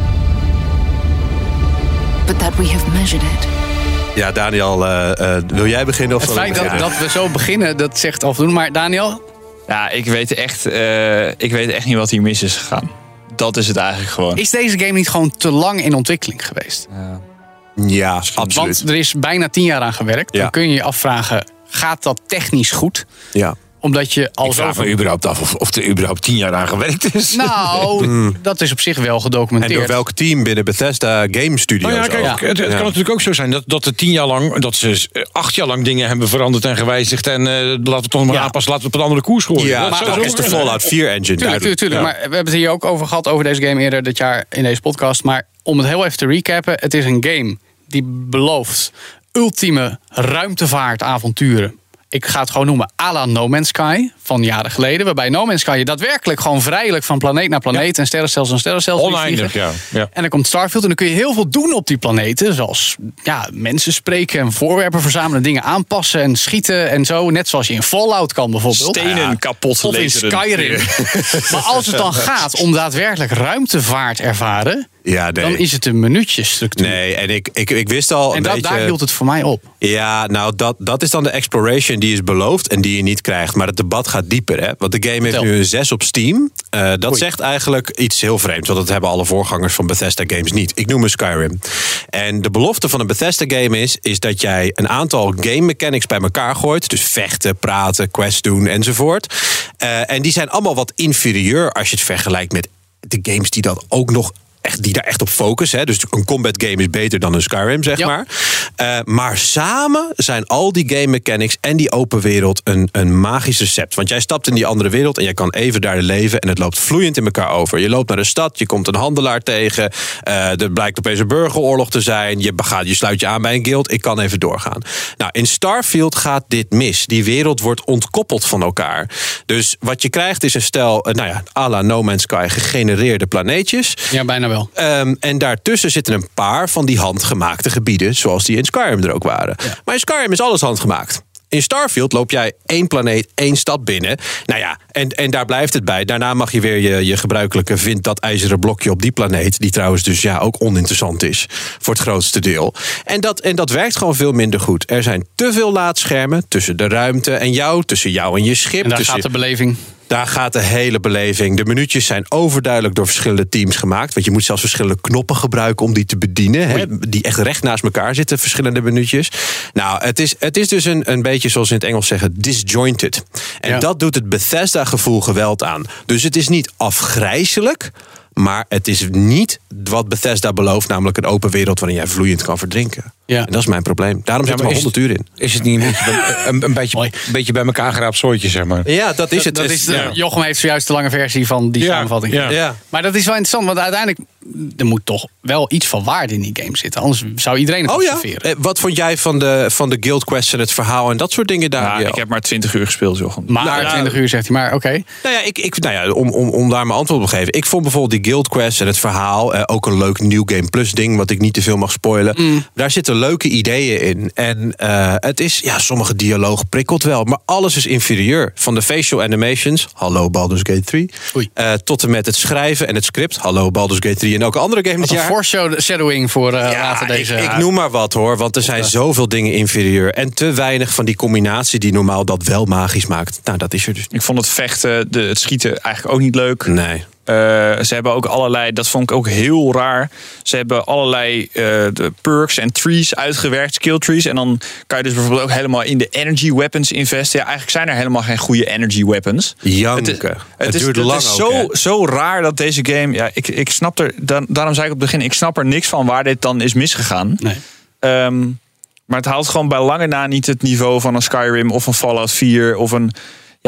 but that we have measured it. Ja, Daniel, uh, uh, wil jij beginnen? Of Het zal ik feit dat, beginnen? dat we zo beginnen, dat zegt afdoen. Maar Daniel? Ja, ik weet, echt, uh, ik weet echt niet wat hier mis is gegaan. Dat is het eigenlijk gewoon. Is deze game niet gewoon te lang in ontwikkeling geweest? Ja, ja absoluut. Want er is bijna tien jaar aan gewerkt. Ja. Dan kun je je afvragen, gaat dat technisch goed? Ja. Omdat je al Ik vraag zoveel... me überhaupt af of, of er überhaupt tien jaar aan gewerkt is. Nou, Mm. dat is op zich wel gedocumenteerd. En door welk team binnen Bethesda Game Studios? Nou ja, kijk, ook? het, het Ja. kan natuurlijk ook zo zijn dat, dat er tien jaar lang, dat ze eh, acht jaar lang dingen hebben veranderd en gewijzigd. En eh, laten we het toch maar Ja. aanpassen, laten we op een andere koers gooien. Ja, Dat maar zou ook zo is de kunnen. Fallout vier engine Tuurlijk, duidelijk. tuurlijk, tuurlijk. Ja. Maar we hebben het hier ook over gehad, over deze game eerder dit jaar in deze podcast. Maar om het heel even te recappen, het is een game die belooft ultieme ruimtevaartavonturen. Ik ga het gewoon noemen, à la No Man's Sky van jaren geleden. Waarbij No Man's Sky je daadwerkelijk gewoon vrijelijk van planeet naar planeet en sterrenstelsel naar sterrenstelsel Oneindig, vliegen. ja. ja. En dan komt Starfield en dan kun je heel veel doen op die planeten. Zoals ja, mensen spreken en voorwerpen verzamelen, dingen aanpassen en schieten en zo. Net zoals je in Fallout kan bijvoorbeeld. Stenen Ja. kapot Of in laseren. Skyrim. Maar als het dan gaat om daadwerkelijk ruimtevaart ervaren, Ja, nee. dan is het een minuutjesstructuur. Nee, en ik, ik, ik wist al en een dat, beetje... daar hield het voor mij op. Ja, nou, dat, dat is dan de exploration die is beloofd en die je niet krijgt. Maar het debat gaat dieper, hè. Want de game heeft Vertel. nu een zes op Steam. Uh, dat Oei. zegt eigenlijk iets heel vreemds, want dat hebben alle voorgangers van Bethesda games niet. Ik noem een Skyrim. En de belofte van een Bethesda game is, is dat jij een aantal game mechanics bij elkaar gooit. Dus vechten, praten, quests doen enzovoort. Uh, en die zijn allemaal wat inferieur als je het vergelijkt met de games die dat ook nog... Echt, die daar echt op focussen. Hè? Dus een combat game is beter dan een Skyrim, zeg Ja. maar. Uh, maar samen zijn al die game mechanics en die open wereld een, een magisch recept. Want jij stapt in die andere wereld en jij kan even daar leven en het loopt vloeiend in elkaar over. Je loopt naar de stad, je komt een handelaar tegen. Uh, er blijkt opeens een burgeroorlog te zijn. Je, begaat, je sluit je aan bij een guild. Ik kan even doorgaan. Nou, in Starfield gaat dit mis. Die wereld wordt ontkoppeld van elkaar. Dus wat je krijgt is een stel, uh, nou ja, à la No Man's Sky gegenereerde planeetjes. Ja, bijna wel. Um, en daartussen zitten een paar van die handgemaakte gebieden, zoals die in Skyrim er ook waren. Ja. Maar in Skyrim is alles handgemaakt. In Starfield loop jij één planeet, één stad binnen. Nou ja, en, en daar blijft het bij. Daarna mag je weer je, je gebruikelijke vindt dat ijzeren blokje op die planeet, die trouwens dus ja ook oninteressant is voor het grootste deel. En dat, en dat werkt gewoon veel minder goed. Er zijn te veel laadschermen tussen de ruimte en jou, tussen jou en je schip. En daar tussen gaat de beleving. Daar gaat de hele beleving. De minuutjes zijn overduidelijk door verschillende teams gemaakt. Want je moet zelfs verschillende knoppen gebruiken om die te bedienen. Hè, die echt recht naast elkaar zitten, verschillende minuutjes. Nou, het is, het is dus een, een beetje zoals ze in het Engels zeggen, disjointed. En ja. dat doet het Bethesda-gevoel geweld aan. Dus het is niet afgrijzelijk, maar het is niet wat Bethesda belooft, namelijk een open wereld waarin jij vloeiend kan verdrinken. Ja. En dat is mijn probleem. Daarom ja, zit er maar honderd uur in. Is het niet een beetje, bij, een, een beetje, een beetje bij elkaar geraapt zooitje, zeg maar? Ja, dat is het. Dat is de, ja. Jochem heeft zojuist de lange versie van die ja, samenvatting. Ja. Ja. Maar dat is wel interessant, want uiteindelijk er moet toch wel iets van waarde in die game zitten. Anders zou iedereen het oh, observeren. Ja. Wat vond jij van de, van de Guild Quest en het verhaal en dat soort dingen daar? Nou, ik heb maar twintig uur gespeeld, Jochem. Maar nou, twintig uur zegt hij, maar oké. Okay. Nou ja, ik, ik, nou ja om, om, om daar mijn antwoord op te geven. Ik vond bijvoorbeeld die Guild Quest en het verhaal uh, ook een leuk New Game Plus ding, wat ik niet te veel mag spoilen. Mm. Daar zitten leuke ideeën in. En uh, het is, ja, sommige dialoog prikkelt wel, maar alles is inferieur. Van de facial animations, hallo Baldur's Gate drie, uh, tot en met het schrijven en het script, hallo Baldur's Gate drie en ook andere games. Wat een foreshadowing voor uh, ja, later deze... Ik, ik noem maar wat hoor, want er zijn zoveel dingen inferieur. En te weinig van die combinatie die normaal dat wel magisch maakt. Nou, dat is er dus. Ik vond het vechten, de, het schieten eigenlijk ook niet leuk. Nee. Uh, ze hebben ook allerlei, dat vond ik ook heel raar. Ze hebben allerlei uh, de perks en trees uitgewerkt, skill trees. En dan kan je dus bijvoorbeeld ook helemaal in de energy weapons investen. Ja, eigenlijk zijn er helemaal geen goede energy weapons. Janken. Het, is, het, het is, duurt het lang is ook, zo, zo raar dat deze game... Ja, ik, ik snap er, dan, daarom zei ik op het begin, ik snap er niks van waar dit dan is misgegaan. Nee. Um, maar het haalt gewoon bij lange na niet het niveau van een Skyrim of een Fallout vier of een... Ja,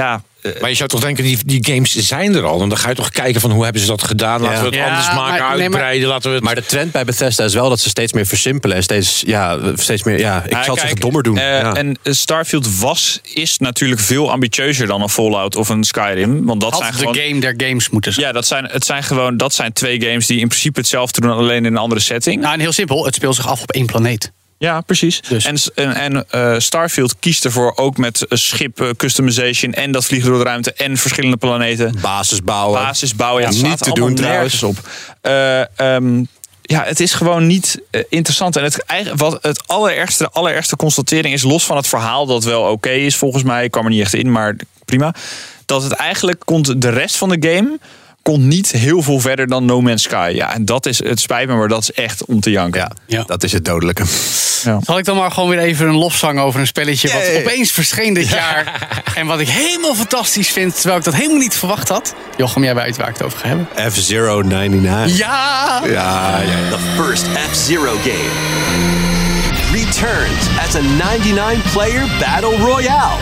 Maar je zou toch denken, die, die games zijn er al. En dan ga je toch kijken van hoe hebben ze dat gedaan. Laten we het Ja, anders maken, maar- nee, uitbreiden. maar- laten we het... Maar de trend bij Bethesda is wel dat ze steeds meer versimpelen. En steeds, ja, steeds meer, ja, ik Ja, zal het kijk, zeggen, dommer doen. eh, ja. En Starfield was, is natuurlijk veel ambitieuzer dan een Fallout of een Skyrim. Want dat Had zijn de gewoon... game der games moeten zijn. Ja, dat zijn, het zijn gewoon, dat zijn twee games die in principe hetzelfde doen, alleen in een andere setting. Nou, en heel simpel, het speelt zich af op één planeet. Ja, precies. Dus. En, en, en uh, Starfield kiest ervoor ook met uh, schip uh, customization en dat vliegen door de ruimte en verschillende planeten. Basis bouwen. Basis bouwen, ja, Ja, het niet slaat te allemaal doen nergens op. Uh, um, ja, het is gewoon niet uh, interessant. En het, eigen- wat het allerergste, de allerergste constatering is, los van het verhaal dat wel oké okay is volgens mij, ik kwam er niet echt in, maar prima, dat het eigenlijk komt, de rest van de game komt niet heel veel verder dan No Man's Sky. Ja, en dat is, het spijt me, maar dat is echt om te janken. Ja, Ja. dat is het dodelijke. Ja. Zal ik dan maar gewoon weer even een lofzang over een spelletje wat Yay. opeens verscheen dit jaar. En wat ik helemaal fantastisch vind, terwijl ik dat helemaal niet verwacht had. Jochem, jij weet waar ik het over ga hebben. F-Zero negenennegentig. Ja! Ja, ja, ja. The first F-Zero game returns as a ninety-nine player battle royale.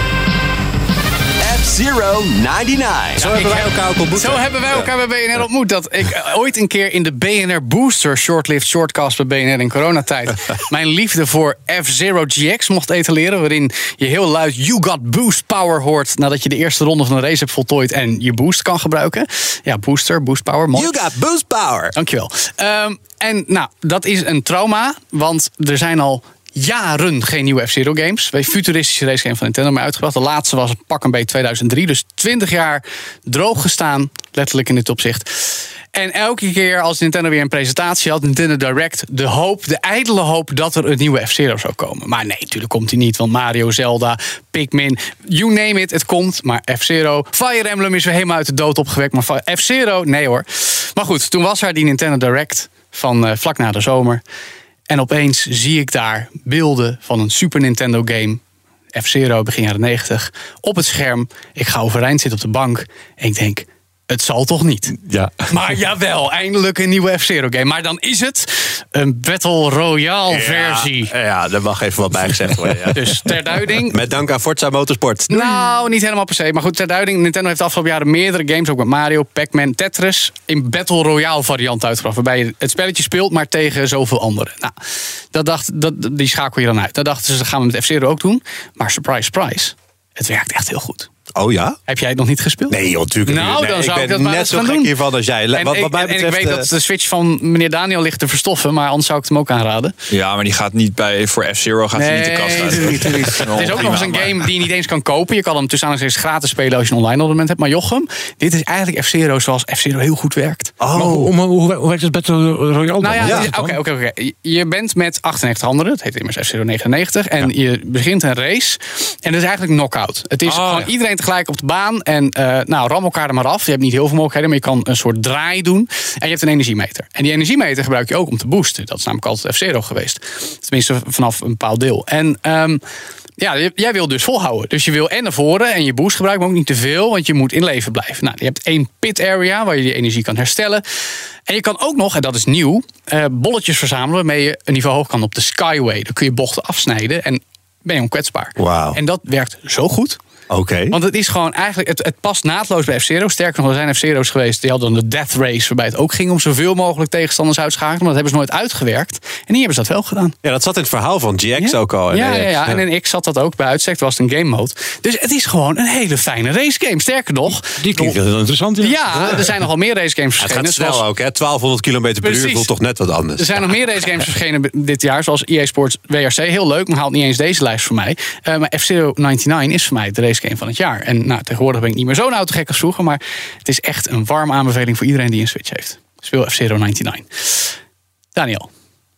F-Zero negenennegentig. Zo hebben wij elkaar ook ontmoet. Zo hebben wij elkaar bij B N R ontmoet. Dat ik eh, ooit een keer in de B N R Booster shortlist shortcast bij B N R in coronatijd mijn liefde voor F-Zero G X mocht etaleren. Waarin je heel luid You Got Boost Power hoort nadat je de eerste ronde van een race hebt voltooid en je boost kan gebruiken. Ja, booster, boost power. Mooi. You got boost power. Dankjewel. Um, en nou, dat is een trauma, want er zijn al jaren geen nieuwe F-Zero games. Een futuristische race game van Nintendo meer uitgebracht. De laatste was pak een beetje tweeduizend drie. Dus twintig jaar droog gestaan, letterlijk in dit opzicht. En elke keer als Nintendo weer een presentatie had, Nintendo Direct, de hoop, de ijdele hoop dat er een nieuwe F-Zero zou komen. Maar nee, natuurlijk komt hij niet, want Mario, Zelda, Pikmin, you name it, het komt. Maar F-Zero, Fire Emblem is weer helemaal uit de dood opgewekt. Maar F-Zero, nee hoor. Maar goed, toen was er die Nintendo Direct van uh, vlak na de zomer. En opeens zie ik daar beelden van een Super Nintendo game, F-Zero, begin jaren negentig, op het scherm. Ik ga overeind zitten op de bank en ik denk, het zal toch niet? Ja. Maar jawel, eindelijk een nieuwe F-Zero game. Maar dan is het een Battle Royale versie. Ja, ja, daar mag even wat bij gezegd worden. Ja. Dus ter duiding. Met dank aan Forza Motorsport. Nou, niet helemaal per se. Maar goed, ter duiding. Nintendo heeft de afgelopen jaren meerdere games, ook met Mario, Pac-Man, Tetris, in Battle Royale variant uitgebracht. Waarbij je het spelletje speelt, maar tegen zoveel anderen. Nou, dat dacht, dat, die schakel je dan uit. Dat dachten ze, dat gaan we met F-Zero ook doen. Maar surprise, surprise. Het werkt echt heel goed. Oh ja? Heb jij het nog niet gespeeld? Nee, joh, natuurlijk niet. Nou, Nee, dan zou ik, ik ben dat maar net eens zo gaan gek doen. hiervan als jij. En, Wat- ik, wat mij en- en betreft, ik weet eh, dat de Switch van meneer Daniel ligt te verstoffen, maar anders zou ik het hem ook aanraden. Ja, maar die gaat niet bij, voor F-Zero gaat hij niet de kast uit. natuurlijk niet, natuurlijk niet. Het is ook nog eens een Prima, game die je niet eens kan kopen. Je kan hem tussen aanhalingstekens gratis spelen als je een online abonnement hebt. Maar Jochem, dit is eigenlijk F-Zero zoals F-Zero heel goed werkt. Maar hoe, hoe, hoe, hoe werkt het Battle Royale dan? Nou ja, Hoe het is- werkt het oké, dan? oké, oké. Je bent met achtennegentig anderen. Het heet immers F-Zero negenennegentig. En je begint een race. En dat is eigenlijk knock-out. Het is Oh, gewoon ja. iedereen tegelijk op de baan. En uh, nou, ram elkaar er maar af. Je hebt niet heel veel mogelijkheden, maar je kan een soort draai doen. En je hebt een energiemeter. En die energiemeter gebruik je ook om te boosten. Dat is namelijk altijd F-Zero geweest. Tenminste, vanaf een bepaald deel. En um, ja, j- jij wil dus volhouden. Dus je wil en naar voren en je boost gebruiken, maar ook niet te veel, want je moet in leven blijven. Nou, je hebt één pit area waar je die energie kan herstellen. En je kan ook nog, en dat is nieuw, uh, bolletjes verzamelen waarmee je een niveau hoog kan op de Skyway. Dan kun je bochten afsnijden en ben je onkwetsbaar. Wauw. En dat werkt zo goed. Oké. Okay. Want het is gewoon eigenlijk, het, het past naadloos bij F-Zero. Sterker nog, er zijn F-Zero's geweest, die hadden de Death Race, waarbij het ook ging om zoveel mogelijk tegenstanders uitschakelen. Maar dat hebben ze nooit uitgewerkt. En hier hebben ze dat wel gedaan. Ja, dat zat in het verhaal van G X ja? ook al. Ja, ja, ja, en in X zat dat ook. Bij uitstek was het een game mode. Dus het is gewoon een hele fijne racegame. Sterker nog, Die klinkt wel interessant. Ja, ja, er zijn nogal meer racegames Het verschenen. gaat snel zoals- ook, hè? twaalfhonderd kilometer per uur Precies. voelt toch net wat anders. Er zijn nog meer racegames verschenen dit jaar, zoals E A Sports W R C. Heel leuk, maar haalt niet eens deze lijst voor mij. Uh, maar F-Zero negenennegentig is voor mij de racegame van het jaar. En nou, tegenwoordig ben ik niet meer zo'n autogek als vroeger, maar het is echt een warme aanbeveling voor iedereen die een Switch heeft. Speel F-Zero negenennegentig. Daniel.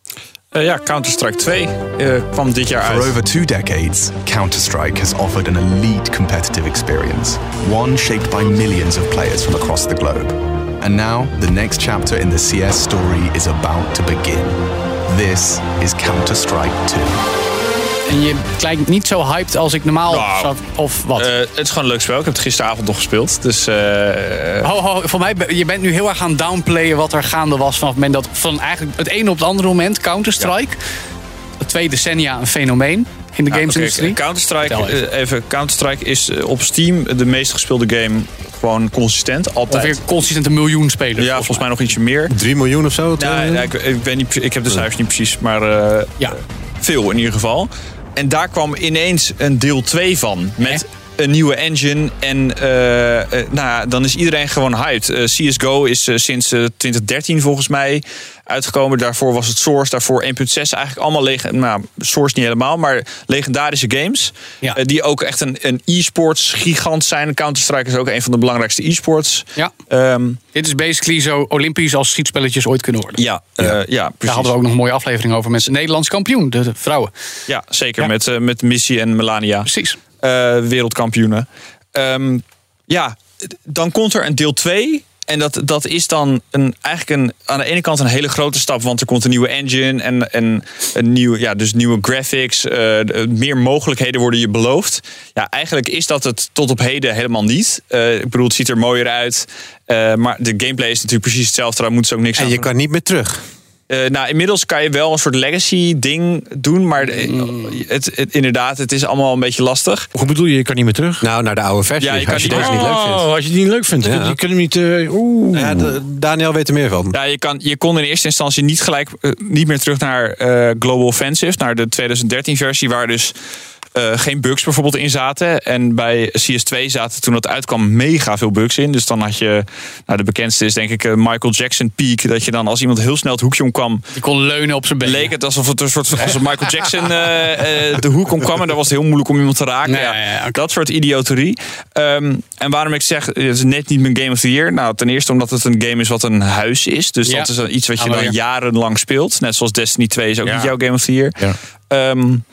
Uh, ja, Counter-Strike twee uh, kwam dit jaar uit. For over two decades, Counter-Strike has offered an elite competitive experience, one shaped by millions of players from across the globe. And now, the next chapter in the C S story is about to begin. This is Counter-Strike two. En je lijkt niet zo hyped als ik normaal Nou, zou, of wat? Uh, het is gewoon een leuk spel. Ik heb het gisteravond nog gespeeld. Dus, uh, ho, ho, voor mij, je bent nu heel erg aan het downplayen wat er gaande was vanaf het moment dat van eigenlijk het ene op het andere moment Counter-Strike. Ja. Twee decennia een fenomeen. in de Ja, games-industrie? oké, Counter-Strike, Vertel even. eh, even. Counter-Strike is eh, op Steam de meest gespeelde game gewoon consistent. Altijd. Ongeveer consistent een miljoen spelers. Ja, volgens mij nog ietsje meer. drie miljoen of zo? Ja, ja, ik, ik, weet niet, ik heb de cijfers niet precies, maar uh, ja. veel in ieder geval. En daar kwam ineens een deel twee van. Met Hè? een nieuwe engine. En uh, uh, nou ja, dan is iedereen gewoon hyped. Uh, C S G O is uh, sinds uh, twintig dertien volgens mij uitgekomen. Daarvoor was het Source. Daarvoor één punt zes. Eigenlijk allemaal leg- nou, Source niet helemaal. Maar legendarische games. Ja. Uh, die ook echt een, een e-sports gigant zijn. Counter-Strike is ook een van de belangrijkste e-sports. Ja. Um, Dit is basically zo olympisch als schietspelletjes ooit kunnen worden. ja, uh, ja. ja, precies. Daar hadden we ook nog een mooie aflevering over met de Nederlands kampioen, de, de vrouwen. Ja, zeker. Ja. Met, uh, met Missy en Melania. Precies. Uh, wereldkampioenen. Um, ja, dan komt er een deel twee. En dat, dat is dan een, eigenlijk een, aan de ene kant een hele grote stap. Want er komt een nieuwe engine en, en een nieuwe, ja, dus nieuwe graphics. Uh, meer mogelijkheden worden je beloofd. Ja, eigenlijk is dat het tot op heden helemaal niet. Uh, ik bedoel, het ziet er mooier uit. Uh, maar de gameplay is natuurlijk precies hetzelfde. Daar moeten ze ook niks aan En je doen. kan niet meer terug. Uh, nou, inmiddels kan je wel een soort legacy ding doen, maar het, het, inderdaad, het is allemaal een beetje lastig. Hoe bedoel je, je kan niet meer terug? Nou, naar de oude versie. Ja, je kan als je niet- deze niet leuk vindt. Oh, als je die niet leuk vindt. Ja. Je kunt hem niet... Uh, oeh. Ja, de- Daniel weet er meer van. Ja, je, kan, je kon in eerste instantie niet gelijk uh, niet meer terug naar uh, Global Offensive, naar de twintig dertien versie, waar dus uh, geen bugs bijvoorbeeld in zaten. En bij C S twee zaten toen dat uitkwam mega veel bugs in. Dus dan had je, nou, de bekendste is denk ik uh, Michael Jackson peak. Dat je dan als iemand heel snel het hoekje omkwam, Die kon leunen op zijn benen. leek het alsof het een soort als Michael Jackson uh, uh, de hoek omkwam. En dan was het heel moeilijk om iemand te raken. Nee, Ja, ja, ja, oké. Dat soort idioterie. Um, en waarom ik zeg, het is net niet mijn Game of the Year. Nou, ten eerste omdat het een game is wat een huis is. Dus Ja. dat is dan iets wat je Gaan we dan weer. jarenlang speelt. Net zoals Destiny twee is ook Ja. niet jouw Game of the Year. Ja. Um,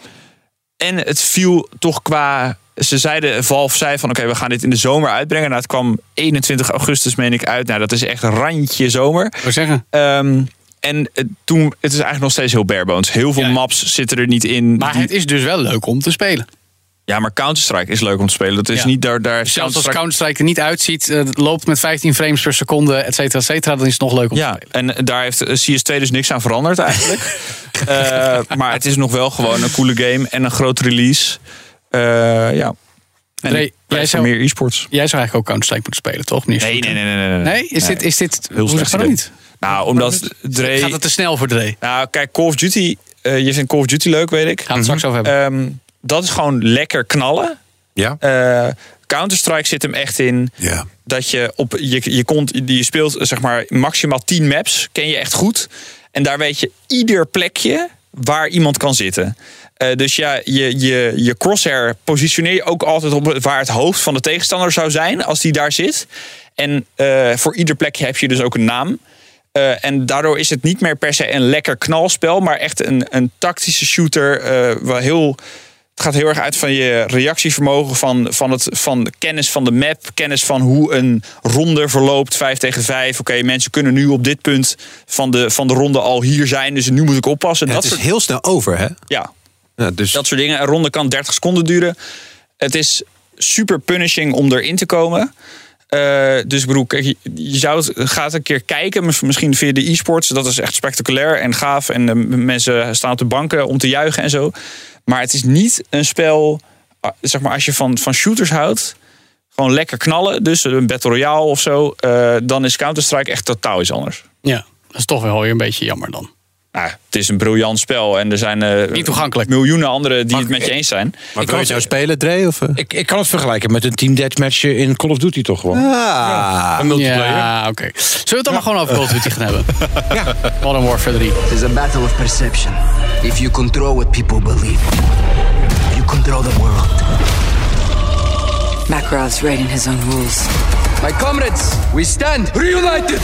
en het viel toch qua... Ze zeiden, Valve zei van oké, we gaan dit in de zomer uitbrengen. Nou, het kwam eenentwintig augustus, meen ik, uit. Nou, dat is echt een randje zomer. Ik wil zeggen. Um, en uh, toen, het is eigenlijk nog steeds heel barebones. Heel veel Ja. maps zitten er niet in. Maar Die- het is dus wel leuk om te spelen. Ja, maar Counter-Strike is leuk om te spelen. Dat is Ja. niet daar... daar Zelfs als Counter-Strike er niet uitziet, uh, het loopt met vijftien frames per seconde, et cetera, et cetera, dan is het nog leuk om Ja, te spelen. en daar heeft uh, C S twee dus niks aan veranderd eigenlijk. uh, maar het is nog wel gewoon een coole game en een grote release. Uh, ja. En Dre, ik jij pleit zou- voor meer e-sports. Jij zou eigenlijk ook Counter-Strike moeten spelen, toch? Meneer Nee, Soeter? nee, nee, nee. Nee, Nee? Is dit, is dit Heel hoe slecht waarom idee. niet? Nou, omdat Dre... Gaat het te snel voor Dre? Nou, kijk, Call of Duty... Uh, je vindt Call of Duty leuk, weet ik. Gaan we het straks over hebben. Um, dat is gewoon lekker knallen. Ja. Uh, Counter-Strike zit hem echt in Ja. dat je op je, je, kont, je speelt zeg maar maximaal tien maps, ken je echt goed. En daar weet je ieder plekje waar iemand kan zitten. Uh, dus ja, je, je, je crosshair positioneer je ook altijd op waar het hoofd van de tegenstander zou zijn als die daar zit. En uh, voor ieder plekje heb je dus ook een naam. Uh, en daardoor is het niet meer per se een lekker knalspel, maar echt een, een tactische shooter. Uh, waar heel, het gaat heel erg uit van je reactievermogen, van, van, het, van de kennis van de map, kennis van hoe een ronde verloopt, vijf tegen vijf. Oké, okay, mensen kunnen nu op dit punt van de, van de ronde al hier zijn, dus nu moet ik oppassen. Ja, dat het is soort, heel snel over, hè? ja, Ja, dus dat soort dingen. Een ronde kan dertig seconden duren. Het is super punishing om erin te komen. Uh, dus bedoel, kijk, je, je zou het, gaat een keer kijken, misschien via de e-sports. Dat is echt spectaculair en gaaf. En uh, mensen staan op de banken om te juichen en zo. Maar het is niet een spel, uh, zeg maar, als je van, van shooters houdt, gewoon lekker knallen. Dus een Battle Royale of zo. Uh, dan is Counter-Strike echt totaal iets anders. Ja, dat is toch wel weer een beetje jammer dan. Nou, het is een briljant spel en er zijn uh, niet toegankelijk. Miljoenen anderen die het met je eens zijn. Maar kan je het nou spelen, Dre? Of? Ik, ik kan het vergelijken met een team deathmatch in Call of Duty toch gewoon. Ah. Ja, een multiplayer. Ja, oké. Okay. Zullen we het dan maar gewoon over Call of Duty gaan hebben? Ja. Modern Warfare drie. It is a battle of perception. If you control what people believe, you control the world. Makarov's writing his own rules. My comrades, we stand reunited!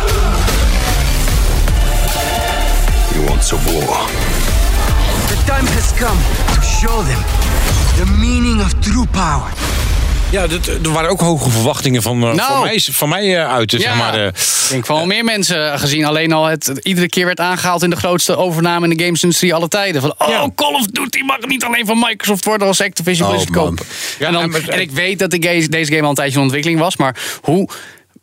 You want some war? The time has come to show them the meaning of true power. Ja, dat, er waren ook hoge verwachtingen van, uh, nou, van mij, van mij uh, uit. Dus ja, zeg maar, uh, ik denk van wel meer mensen gezien. Alleen al het iedere keer werd aangehaald in de grootste overname in de gamesindustrie alle tijden. Van, oh, ja. Call of Duty mag niet alleen van Microsoft worden als Activision Blizzard oh, kopen. Ja, en, dan, en, en ik weet dat de, deze game al een tijdje in ontwikkeling was. Maar hoe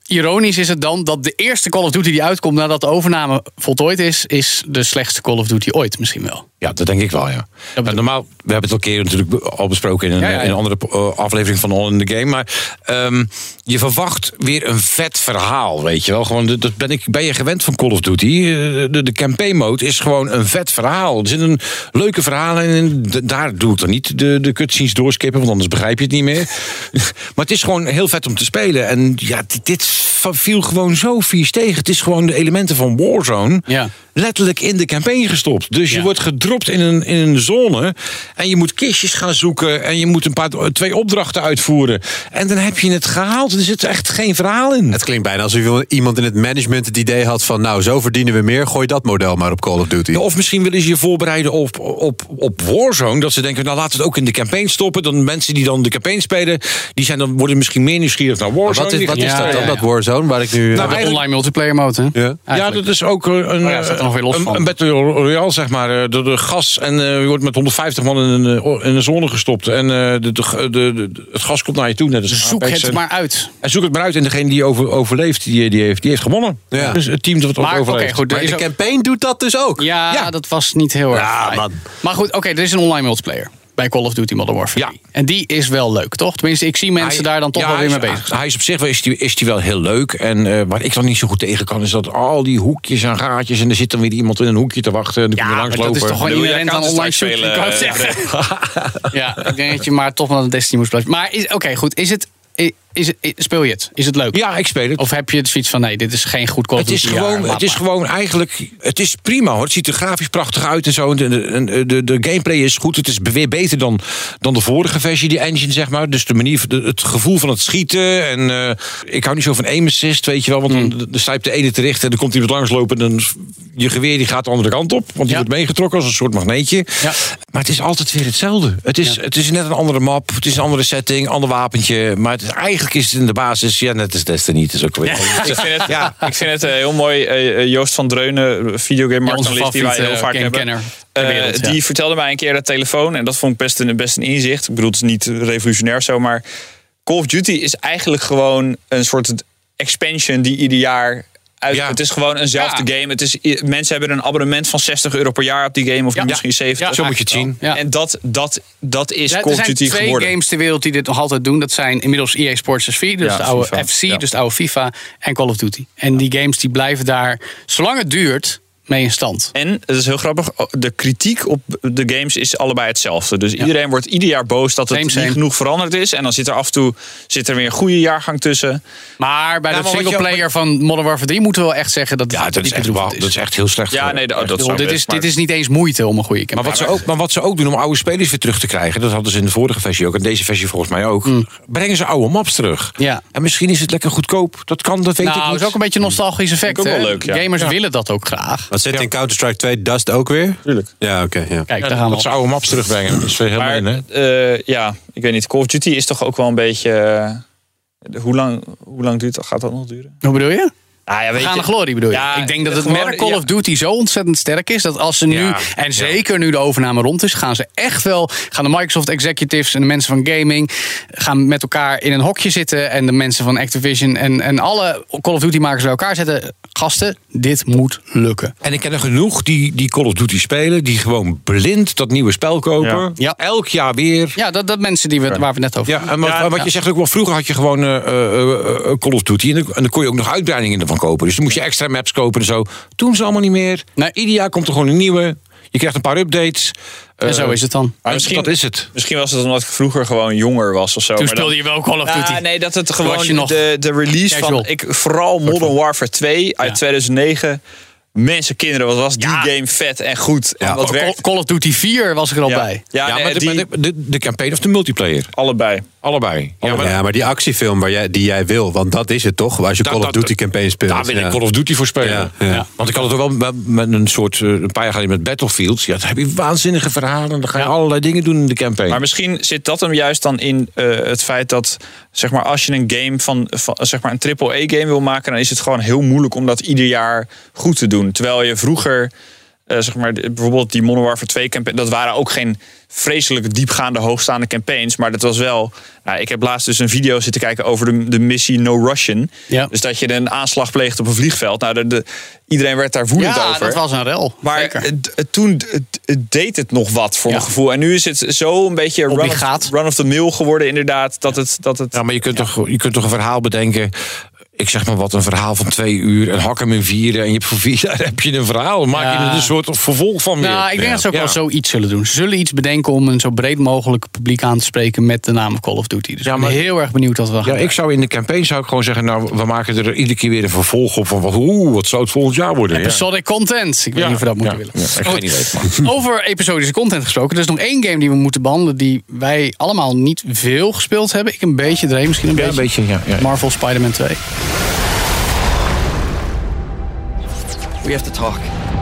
ironisch is het dan dat de eerste Call of Duty die uitkomt nadat de overname voltooid is, is de slechtste Call of Duty ooit misschien wel. Ja, dat denk ik wel, ja. Maar normaal, we hebben het al een keer natuurlijk al besproken in een, ja, ja, ja. in een andere uh, aflevering van All in the Game. Maar um, je verwacht weer een vet verhaal, weet je wel. Gewoon, dat ben, ik, ben je gewend van Call of Duty. De, de campaign mode is gewoon een vet verhaal. Er zitten leuke verhalen in. Daar doe ik dan niet de, de cutscenes doorskippen, want anders begrijp je het niet meer. Maar het is gewoon heel vet om te spelen. En ja, dit, dit viel gewoon zo vies tegen. Het is gewoon de elementen van Warzone ja. letterlijk in de campaign gestopt. Dus je ja. wordt gedropt in een, in een zone en je moet kistjes gaan zoeken en je moet een paar, twee opdrachten uitvoeren. En dan heb je het gehaald. Er zit echt geen verhaal in. Het klinkt bijna alsof iemand in het management het idee had van nou, zo verdienen we meer, gooi dat model maar op Call of Duty. Ja, of misschien willen ze je voorbereiden op, op, op Warzone. Dat ze denken, nou laten we het ook in de campaign stoppen. Dan mensen die dan de campaign spelen, die zijn dan worden misschien meer nieuwsgierig naar Warzone. Wat is, wat is ja, dat dan, ja, ja. dat Warzone, waar ik nu... Nou, de online multiplayer mode, hè? Ja. Ja, dat is ook een, oh ja, staat er nog weer los een, van. een Battle Royale, zeg maar. De, de gas en uh, je wordt met honderdvijftig man in een, in een zone gestopt. En uh, de, de, de, de, het gas komt naar je toe. Net als zoek Apex. het en, maar uit. En zoek het maar uit. En degene die over, overleeft, die, die, heeft, die heeft gewonnen. Ja. Dus het team dat het maar, overleeft. Okay, goed, maar de ook... campaign doet dat dus ook. Ja, ja. dat was niet heel erg ja, fijn. man. Maar goed, oké, okay, er is een online multiplayer bij Call of Duty Modern Warfare drie. Ja. En die is wel leuk, toch? Tenminste, ik zie mensen hij, daar dan toch ja, wel weer mee is, bezig zijn. Hij is op zich wel, is die, is die wel heel leuk. En uh, waar ik dan niet zo goed tegen kan, is dat al die hoekjes en gaatjes en er zit dan weer iemand in een hoekje te wachten. En dan ja, kun je maar langslopen. dat is toch gewoon inherent aan online shooting, ik kan het zeggen. Ja, ik denk dat je maar toch naar de Destiny moest blijven. Maar oké, okay, goed, is het... Is het, speel je het? Is het leuk? Ja, ik speel het. Of heb je zoiets van, nee, dit is geen goed Call of Duty? Het is gewoon, jaar, het is gewoon eigenlijk... Het is prima, hoor. Het ziet er grafisch prachtig uit en zo. De, de, de, de gameplay is goed. Het is weer beter dan, dan de vorige versie, die engine, zeg maar. Dus de manier, de, het gevoel van het schieten. En uh, ik hou niet zo van aim assist, weet je wel. Want mm. dan, dan sta je op de ene te richten en dan komt iemand langslopen. En dan, je geweer die gaat de andere kant op. Want die ja. wordt meegetrokken als een soort magneetje. Ja. Maar het is altijd weer hetzelfde. Het is, ja. het is net een andere map. Het is een andere setting, ander wapentje. Maar het is, eigenlijk is het in de basis... Ja, net als Destiny. Het is ook weer... Ja. ik, vind het, ja. ik vind het uh, heel mooi. Uh, Joost van Dreunen, videogame-marktanalist die wij heel vaak hebben. Uh, wereld, ja. Die vertelde mij een keer de telefoon. En dat vond ik best een, best een inzicht. Ik bedoel, het is niet revolutionair zo. Maar Call of Duty is eigenlijk gewoon een soort expansion die ieder jaar... Uit, ja. Het is gewoon eenzelfde ja. game. Het is, mensen hebben een abonnement van zestig euro per jaar op die game. Of ja. misschien zeventig. Ja, zo moet je het zien. Ja. En dat, dat, dat is ja, Call of Duty geworden. Er zijn twee games ter wereld die dit nog altijd doen. Dat zijn inmiddels E A Sports S V. Dus ja, de oude FIFA. F C, ja. dus de oude FIFA. En Call of Duty. En die games die blijven daar, zolang het duurt... mee in stand. En, het is heel grappig, de kritiek op de games is allebei hetzelfde. Dus ja. iedereen wordt ieder jaar boos dat het same, same. niet genoeg veranderd is. En dan zit er af en toe zit er weer een goede jaargang tussen. Maar bij ja, de singleplayer van Modern Warfare drie moeten we wel echt zeggen dat ja, dat is echt, wel, is. dat is echt heel slecht. Ja, nee, dat, dat bedoel, dit, is, dit is niet eens moeite om een goede campagne. Maar wat, ze ook, maar wat ze ook doen om oude spelers weer terug te krijgen, dat hadden ze in de vorige versie ook, en deze versie volgens mij ook, mm. brengen ze oude maps terug. Ja. En misschien is het lekker goedkoop. Dat kan, dat weet nou, ik niet. Dat is ook een beetje een nostalgisch effect. Ook wel leuk, ja. Gamers ja. willen dat ook graag. Wat zit in Counter-Strike twee Dust ook weer? Tuurlijk. Ja, oké. Okay, ja. Kijk, ja, daar gaan we dat ze oude maps terugbrengen. Dat is weer helemaal maar, in, hè? Uh, ja, ik weet niet. Call of Duty is toch ook wel een beetje... Uh, hoe, lang, hoe lang duurt dat? Gaat dat nog duren? Hoe bedoel je? Ah, ja, weet Gaan je, de glorie bedoel je? Ja, ik denk dat het gewoon, merk Call ja. of Duty zo ontzettend sterk is... dat als ze nu, ja, en zeker ja. nu de overname rond is... gaan ze echt wel, gaan de Microsoft executives en de mensen van gaming... gaan met elkaar in een hokje zitten... en de mensen van Activision en, en alle Call of Duty makers bij elkaar zetten... gasten, dit moet lukken. En ik ken er genoeg die, die Call of Duty spelen... die gewoon blind dat nieuwe spel kopen. Ja. Ja. Elk jaar weer. Ja, dat, dat mensen die we, waar we het net over ja, en wat, ja, wat ja. je zegt ook wel, vroeger had je gewoon uh, uh, Call of Duty... En dan, en dan kon je ook nog uitbreidingen ervan kopen. Dus dan moest je extra maps kopen en zo. Doen ze allemaal niet meer. Nee. Ieder jaar komt er gewoon een nieuwe. Je krijgt een paar updates. En uh, zo is het dan. Maar misschien, dat is het. Misschien was het omdat ik vroeger gewoon jonger was of zo. Toen maar speelde dan, je wel Call of Duty. Uh, nee, dat het gewoon je nog de, de release casual. van... Ik, vooral Modern Warfare twee uit ja. tweeduizend negen... Mensen, kinderen, wat was die ja. game vet en goed. En ja, wat Call, Call of Duty vier was ik er al ja. bij. Ja, ja nee, maar, de, die, maar de, de, de campaign of de multiplayer? Allebei. Allebei. Ja, maar, ja, maar die actiefilm waar jij, die jij wil, want dat is het toch? Als je dat, Call of Duty dat, campaign speelt. Daar wil ik ja. Call of Duty voor spelen. Ja, ja. Ja. Want ik had het ook wel met een soort, een paar jaar geleden met Battlefield. Ja, dan heb je waanzinnige verhalen. Dan ga je ja. allerlei dingen doen in de campaign. Maar misschien zit dat hem juist dan in uh, het feit dat, zeg maar, als je een game van, van zeg maar een triple A game wil maken, dan is het gewoon heel moeilijk om dat ieder jaar goed te doen. Terwijl je vroeger Uh, zeg maar, de, bijvoorbeeld die Modern Warfare twee campaign, dat waren ook geen vreselijk diepgaande, hoogstaande campaigns. Maar dat was wel... Nou, ik heb laatst dus een video zitten kijken over de, de missie No Russian. Ja. Dus dat je een aanslag pleegt op een vliegveld. Nou, de, de, iedereen werd daar woedend ja, over. Ja, dat was een rel. Maar het, het, toen het, het deed het nog wat voor ja. mijn gevoel. En nu is het zo een beetje run of, run of the mill geworden inderdaad. Dat het, dat het, ja, maar je kunt, ja. toch, je kunt toch een verhaal bedenken... Ik zeg maar wat, een verhaal van twee uur en hak hem in vieren en je hebt voor vier jaar heb je een verhaal. Dan maak ja. je er een soort vervolg van weer. Nou, ik denk ja. dat ze ook ja. wel zoiets zullen doen. Ze zullen iets bedenken om een zo breed mogelijk publiek aan te spreken met de naam Call of Duty. Dus ja, maar, ik ben heel erg benieuwd wat we gaan Ja, doen. ik zou in de campaign zou ik gewoon zeggen, nou, we maken er iedere keer weer een vervolg op van oeh, wat zou het volgend jaar worden? Episodic ja. content. Ik weet ja. niet of we dat moeten ja. willen. Ja, ik geen idee, man. Over episodische content gesproken. Er is nog één game die we moeten behandelen die wij allemaal niet veel gespeeld hebben. Ik een beetje, Dre misschien een ja, beetje. Een beetje ja, ja. Marvel Spider-Man twee. We have to talk.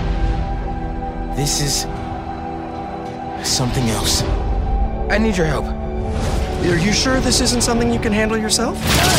This is something else. I need your help. Are you sure this isn't something you can handle yourself?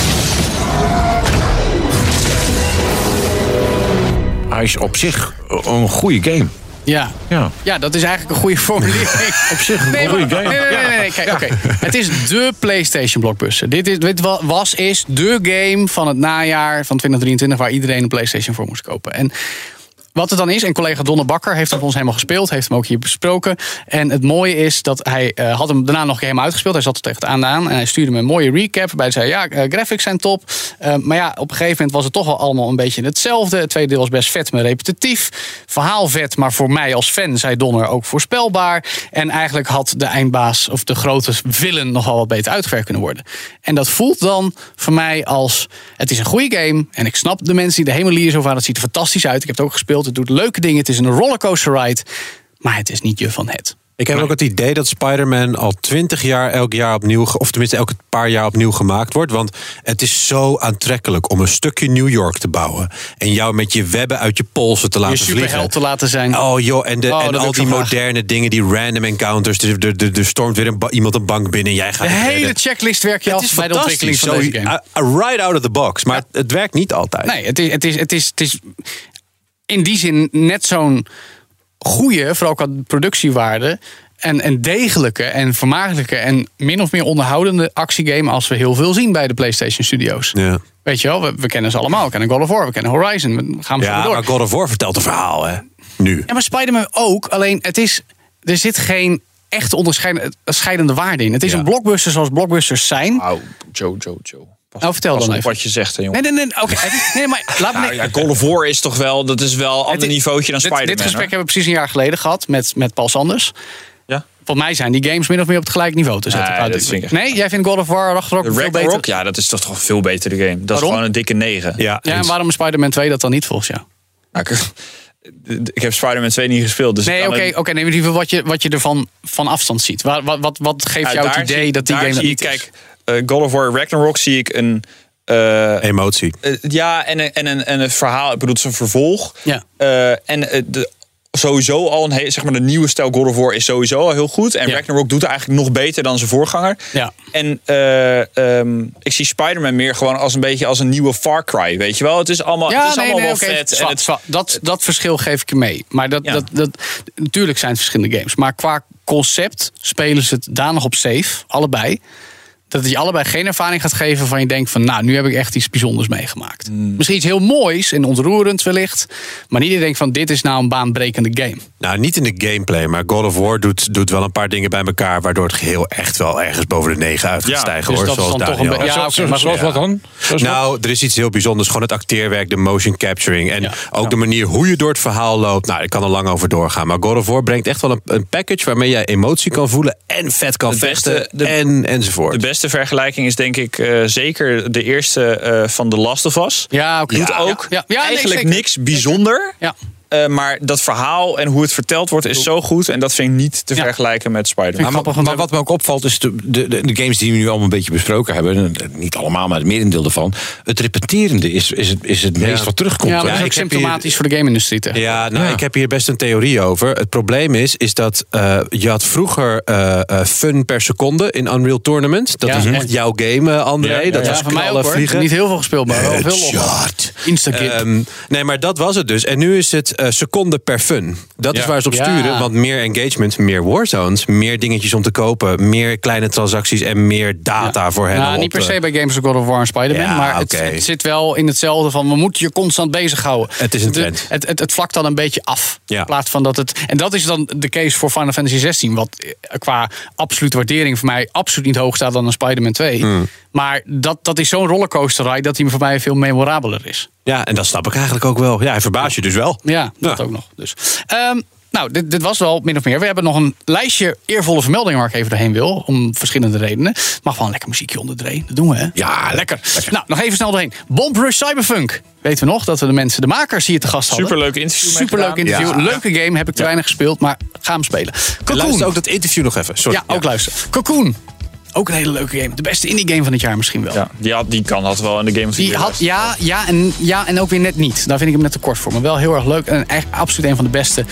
Hij is op zich een goede game. Ja. Ja. ja, dat is eigenlijk een goede formulering. Op zich een nee, goede maar, game. Nee, nee, nee. nee. Kijk, ja. okay. Het is de PlayStation blockbuster. Dit, is, dit was, is de game van het najaar van twintig drieëntwintig... waar iedereen een PlayStation voor moest kopen. En wat het dan is, en collega Donne Bakker heeft hem ons helemaal gespeeld, heeft hem ook hier besproken. En het mooie is dat hij uh, had hem daarna nog een keer helemaal uitgespeeld. Hij zat er tegen aan aan en hij stuurde me een mooie recap waarbij hij zei, ja, uh, graphics zijn top. Uh, maar ja, op een gegeven moment was het toch wel allemaal een beetje hetzelfde. Het tweede deel was best vet, maar repetitief. Verhaal vet, maar voor mij als fan, zei Donner, ook voorspelbaar. En eigenlijk had de eindbaas of de grote villain nogal wat beter uitgewerkt kunnen worden. En dat voelt dan voor mij als, het is een goede game. En ik snap de mensen die er helemaal liers over waren. Het ziet er fantastisch uit. Ik heb het ook gespeeld. Het doet leuke dingen. Het is een rollercoaster ride. Maar het is niet je van het. Ik heb ook het idee dat Spider-Man al twintig jaar elk jaar opnieuw, of tenminste elke paar jaar opnieuw gemaakt wordt. Want het is zo aantrekkelijk om een stukje New York te bouwen. En jou met je webben uit je polsen te laten je vliegen. Je superheld te laten zijn. Oh joh, en, de, oh, en al die moderne graag. dingen, die random encounters. Er, er, er, er stormt weer een ba- iemand een bank binnen en jij gaat de hele redden. checklist werk je het af bij de ontwikkeling van zo, deze game. A, a right out of the box. Maar ja. het, het werkt niet altijd. Nee, het is, het is, het is, het is in die zin net zo'n goede, vooral qua productiewaarde, en een degelijke en vermakelijke en min of meer onderhoudende actiegame als we heel veel zien bij de PlayStation Studios. Ja. Weet je wel, we, we kennen ze allemaal. We kennen God of War, we kennen Horizon. We gaan we ja, door. maar God of War vertelt een verhaal, hè? Nu. Ja, maar Spider-Man ook. Alleen, het is, er zit geen echte onderscheidende waarde in. Het is ja. een blockbuster zoals blockbusters zijn. Wauw, Joe, Joe, Joe. Pas, nou, vertel dan even. Wat je zegt, hè, jongen. Nee, nee, nee. Oké. Okay. Nee, maar laat me. Nou, ja, God of War is toch wel, dat is wel een ander niveautje dan Spider-Man. Dit gesprek hoor. hebben we precies een jaar geleden gehad met, met Paul Sanders. Ja. Volgens mij zijn die games min of meer op het gelijk niveau te zetten. Nee, dat vind ik nee jij vindt God of War Ragnarok veel beter? Ragnarok, ja, dat is toch toch veel beter de game. Dat waarom? Is gewoon een dikke negen. Ja, ja en waarom Spider-Man twee dat dan niet volgens jou? Nou, ik, ik heb Spider-Man twee niet gespeeld. Dus nee, oké, okay, okay, nee, liever wat je, wat je ervan van afstand ziet. Wat, wat, wat, wat geeft ja, jou het idee zie, dat die game dat niet je, is? Kijk, uh, God of War Ragnarok zie ik een Uh, emotie. Uh, ja, en een, en, een, en een verhaal. Ik bedoel, het is een vervolg. Ja. Uh, en uh, de, sowieso al een he, zeg maar de nieuwe stijl God of War is sowieso al heel goed. En ja. Ragnarok doet het eigenlijk nog beter dan zijn voorganger. Ja. En uh, um, ik zie Spider-Man meer gewoon als een beetje als een nieuwe Far Cry. Weet je wel? Het is allemaal, ja, het is nee, allemaal nee, wel okay. vet. Zwa, en het, zwa, dat, dat verschil geef ik je mee. Maar dat, ja. dat, dat, natuurlijk zijn het verschillende games. Maar qua concept spelen ze het danig op safe. Allebei. Dat het je allebei geen ervaring gaat geven van je denkt van, nou, nu heb ik echt iets bijzonders meegemaakt. Mm. Misschien iets heel moois en ontroerends wellicht. Maar niet je denkt van, dit is nou een baanbrekende game. Nou, niet in de gameplay, maar God of War doet, doet wel een paar dingen bij elkaar, waardoor het geheel echt wel ergens boven de negen uit gaat ja, stijgen. Dus hoor, dat zoals is dan Daniel. toch een be- ja, okay, maar zoals ja. wat dan? Zoals nou, er is iets heel bijzonders. Gewoon het acteerwerk, de motion capturing. En ja. ook ja. de manier hoe je door het verhaal loopt. Nou, ik kan er lang over doorgaan. Maar God of War brengt echt wel een, een package waarmee jij emotie kan voelen en vet kan beste, vechten de, en, enzovoort. De beste vergelijking is denk ik uh, zeker de eerste uh, van The Last of Us. Ja, okay. Doet ja, ook ja. Ja, eigenlijk nee, niks bijzonder. Ja. Uh, maar dat verhaal en hoe het verteld wordt is zo goed. En dat vind ik niet te ja. vergelijken met Spider-Man. Maar, maar, maar wat me ook opvalt is de, de, de games die we nu allemaal een beetje besproken hebben. Niet allemaal, maar het merendeel ervan. Het repeterende is, is, het, is het meest ja. wat terugkomt. Ja, maar dat is ook symptomatisch hier, voor de game-industrie. Ja, nou, ja. ik heb hier best een theorie over. Het probleem is, is dat uh, je had vroeger uh, uh, fun per seconde in Unreal Tournament. Dat ja, is echt jouw game, uh, André. Ja, ja, ja, dat was ja, van mij ook, hoor. vliegen. Niet heel veel gespeeld, maar wel veel op. Instagame. Um, nee, maar dat was het dus. En nu is het uh, seconden per fun. Dat Ja. is waar ze op Ja. sturen. Want meer engagement, meer warzones, meer dingetjes om te kopen, meer kleine transacties en meer data Ja. voor hen. Nou, op, niet per se uh, bij games of God of War en Spider-Man. Ja, maar het, oké. het zit wel in hetzelfde van... we moeten je constant bezighouden. Het is een De- trend. Het, het, het vlakt dan een beetje af. Ja. In plaats van dat het... En dat is dan de case voor Final Fantasy zestien. Wat eh, qua absolute waardering voor mij absoluut niet hoog staat dan een Spider-Man twee. Hmm. Maar dat, dat is zo'n rollercoaster ride dat hij voor mij veel memorabeler is. Ja, en dat snap ik eigenlijk ook wel. Ja, hij verbaast je dus wel. Ja, dat ook nog. Dus. Um, nou, dit, dit was wel min of meer. We hebben nog een lijstje eervolle vermeldingen waar ik even doorheen wil. Om verschillende redenen. Mag wel een lekker muziekje onder de ree. Dat doen we, hè? Ja, lekker. Nou, nog even snel doorheen. Bomb Rush Cyberpunk. Weten we nog dat we de mensen, de makers hier te gast hadden. Superleuk interview mee Superleuk gedaan. interview. Ja. Leuke game. Heb ik te weinig gespeeld, maar ga hem spelen. Cocoon. Luister ook dat interview nog even. Sorry. Ja, ook luisteren. Cocoon. Ook een hele leuke game. De beste indie game van het jaar misschien wel. Ja, die, had, die kan had wel in de Game of the Die Year had, ja, ja, en, ja, en ook weer net niet. Daar vind ik hem net te kort voor. Maar wel heel erg leuk. En echt absoluut een van de beste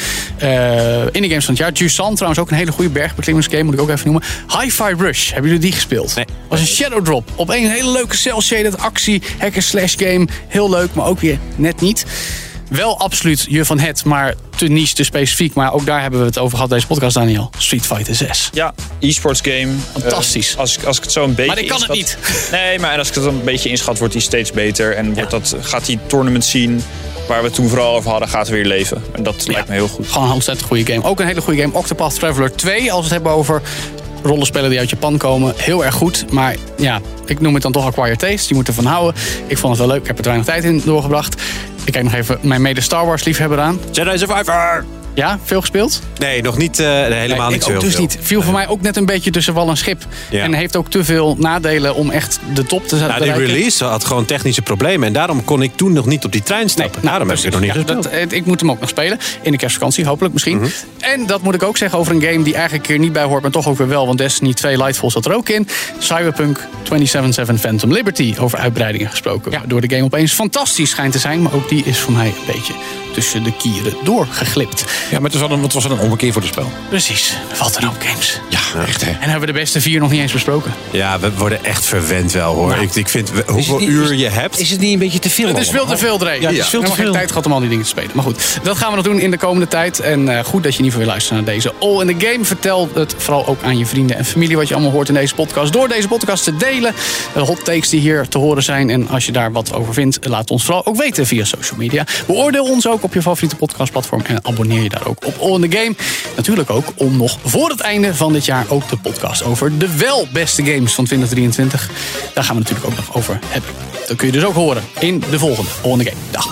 uh, indie games van het jaar. Jusant trouwens ook een hele goede bergbeklimmingsgame. Moet ik ook even noemen. Hi-Fi Rush. Hebben jullie die gespeeld? Nee. Was een Shadow Drop. Op een hele leuke cel-shaded actie. Hacker slash game. Heel leuk, maar ook weer net niet. Wel absoluut je van het, maar te niche, te specifiek. Maar ook daar hebben we het over gehad, deze podcast, Daniel. Street Fighter zes. Ja, e-sports game. Fantastisch. Uh, als, ik, als ik het zo een beetje Maar ik kan het inschat- niet. Nee, maar als ik het dan een beetje inschat, wordt die steeds beter. En wordt dat, gaat die tournament zien waar we het toen vooral over hadden, gaat weer leven. En dat lijkt me heel goed. Gewoon een ontzettend goede game. Ook een hele goede game. Octopath Traveler twee, als we het hebben over rollenspellen die uit Japan komen. Heel erg goed. Maar ja, ik noem het dan toch acquired taste. Je moet ervan houden. Ik vond het wel leuk. Ik heb er weinig tijd in doorgebracht. Ik kijk nog even mijn mede Star Wars liefhebber aan. Jedi Survivor! Ja, veel gespeeld? Nee, nog niet. Uh, helemaal nee, niet ik zo ook heel dus veel. niet. Viel voor mij ook net een beetje tussen wal en schip. Ja. En heeft ook te veel nadelen om echt de top te zetten. Nou, die release had gewoon technische problemen. En daarom kon ik toen nog niet op die trein stappen. Nee, daarom heb ik het nog niet ja, gespeeld. dat, ik moet hem ook nog spelen. In de kerstvakantie, hopelijk misschien. Mhm. En dat moet ik ook zeggen over een game die eigenlijk er niet bij hoort, maar toch ook weer wel. Want Destiny twee Lightfall zat er ook in. Cyberpunk tweeënzeventig Phantom Liberty. Over uitbreidingen gesproken. Ja. Waardoor de game opeens fantastisch schijnt te zijn. Maar ook die is voor mij een beetje tussen de kieren doorgeglipt. Ja, maar het was wel een, het was wel een ommekeer voor het spel. Precies. Wat een hoop games. Ja, echt hè. En hebben we de beste vier nog niet eens besproken. Ja, we worden echt verwend wel hoor. Nou. ik, ik vind we- hoeveel niet- uur is- je hebt. Is het niet een beetje te veel? Het is veel te veel, Dre. Ja, het is veel We te hebben geen veel. tijd gehad om al die dingen te spelen. Maar goed, dat gaan we nog doen in de komende tijd. En uh, goed dat je in ieder geval weer luistert naar deze All in the Game. Vertel het vooral ook aan je vrienden en familie wat je allemaal hoort in deze podcast. Door deze podcast te delen. De hot takes die hier te horen zijn. En als je daar wat over vindt, laat ons vooral ook weten via social media. Beoordeel ons ook op je favoriete podcastplatform. En abonneer je daar ook op All in the Game. Natuurlijk ook om nog voor het einde van dit jaar ook de podcast over de wel beste games van twintig drieëntwintig. Daar gaan we natuurlijk ook nog over hebben. Dat kun je dus ook horen in de volgende All in the Game. Dag.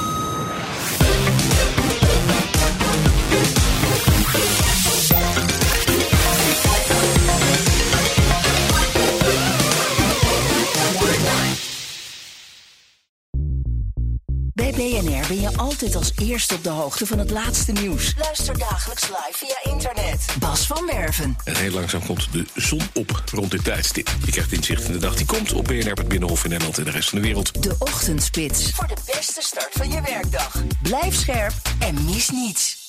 Bij B N R ben je altijd als eerste op de hoogte van het laatste nieuws. Luister dagelijks live via internet. Bas van Werven. En heel langzaam komt de zon op rond dit tijdstip. Je krijgt inzicht in de dag die komt op B N R, het Binnenhof in Nederland en de rest van de wereld. De Ochtendspits. Voor de beste start van je werkdag. Blijf scherp en mis niets.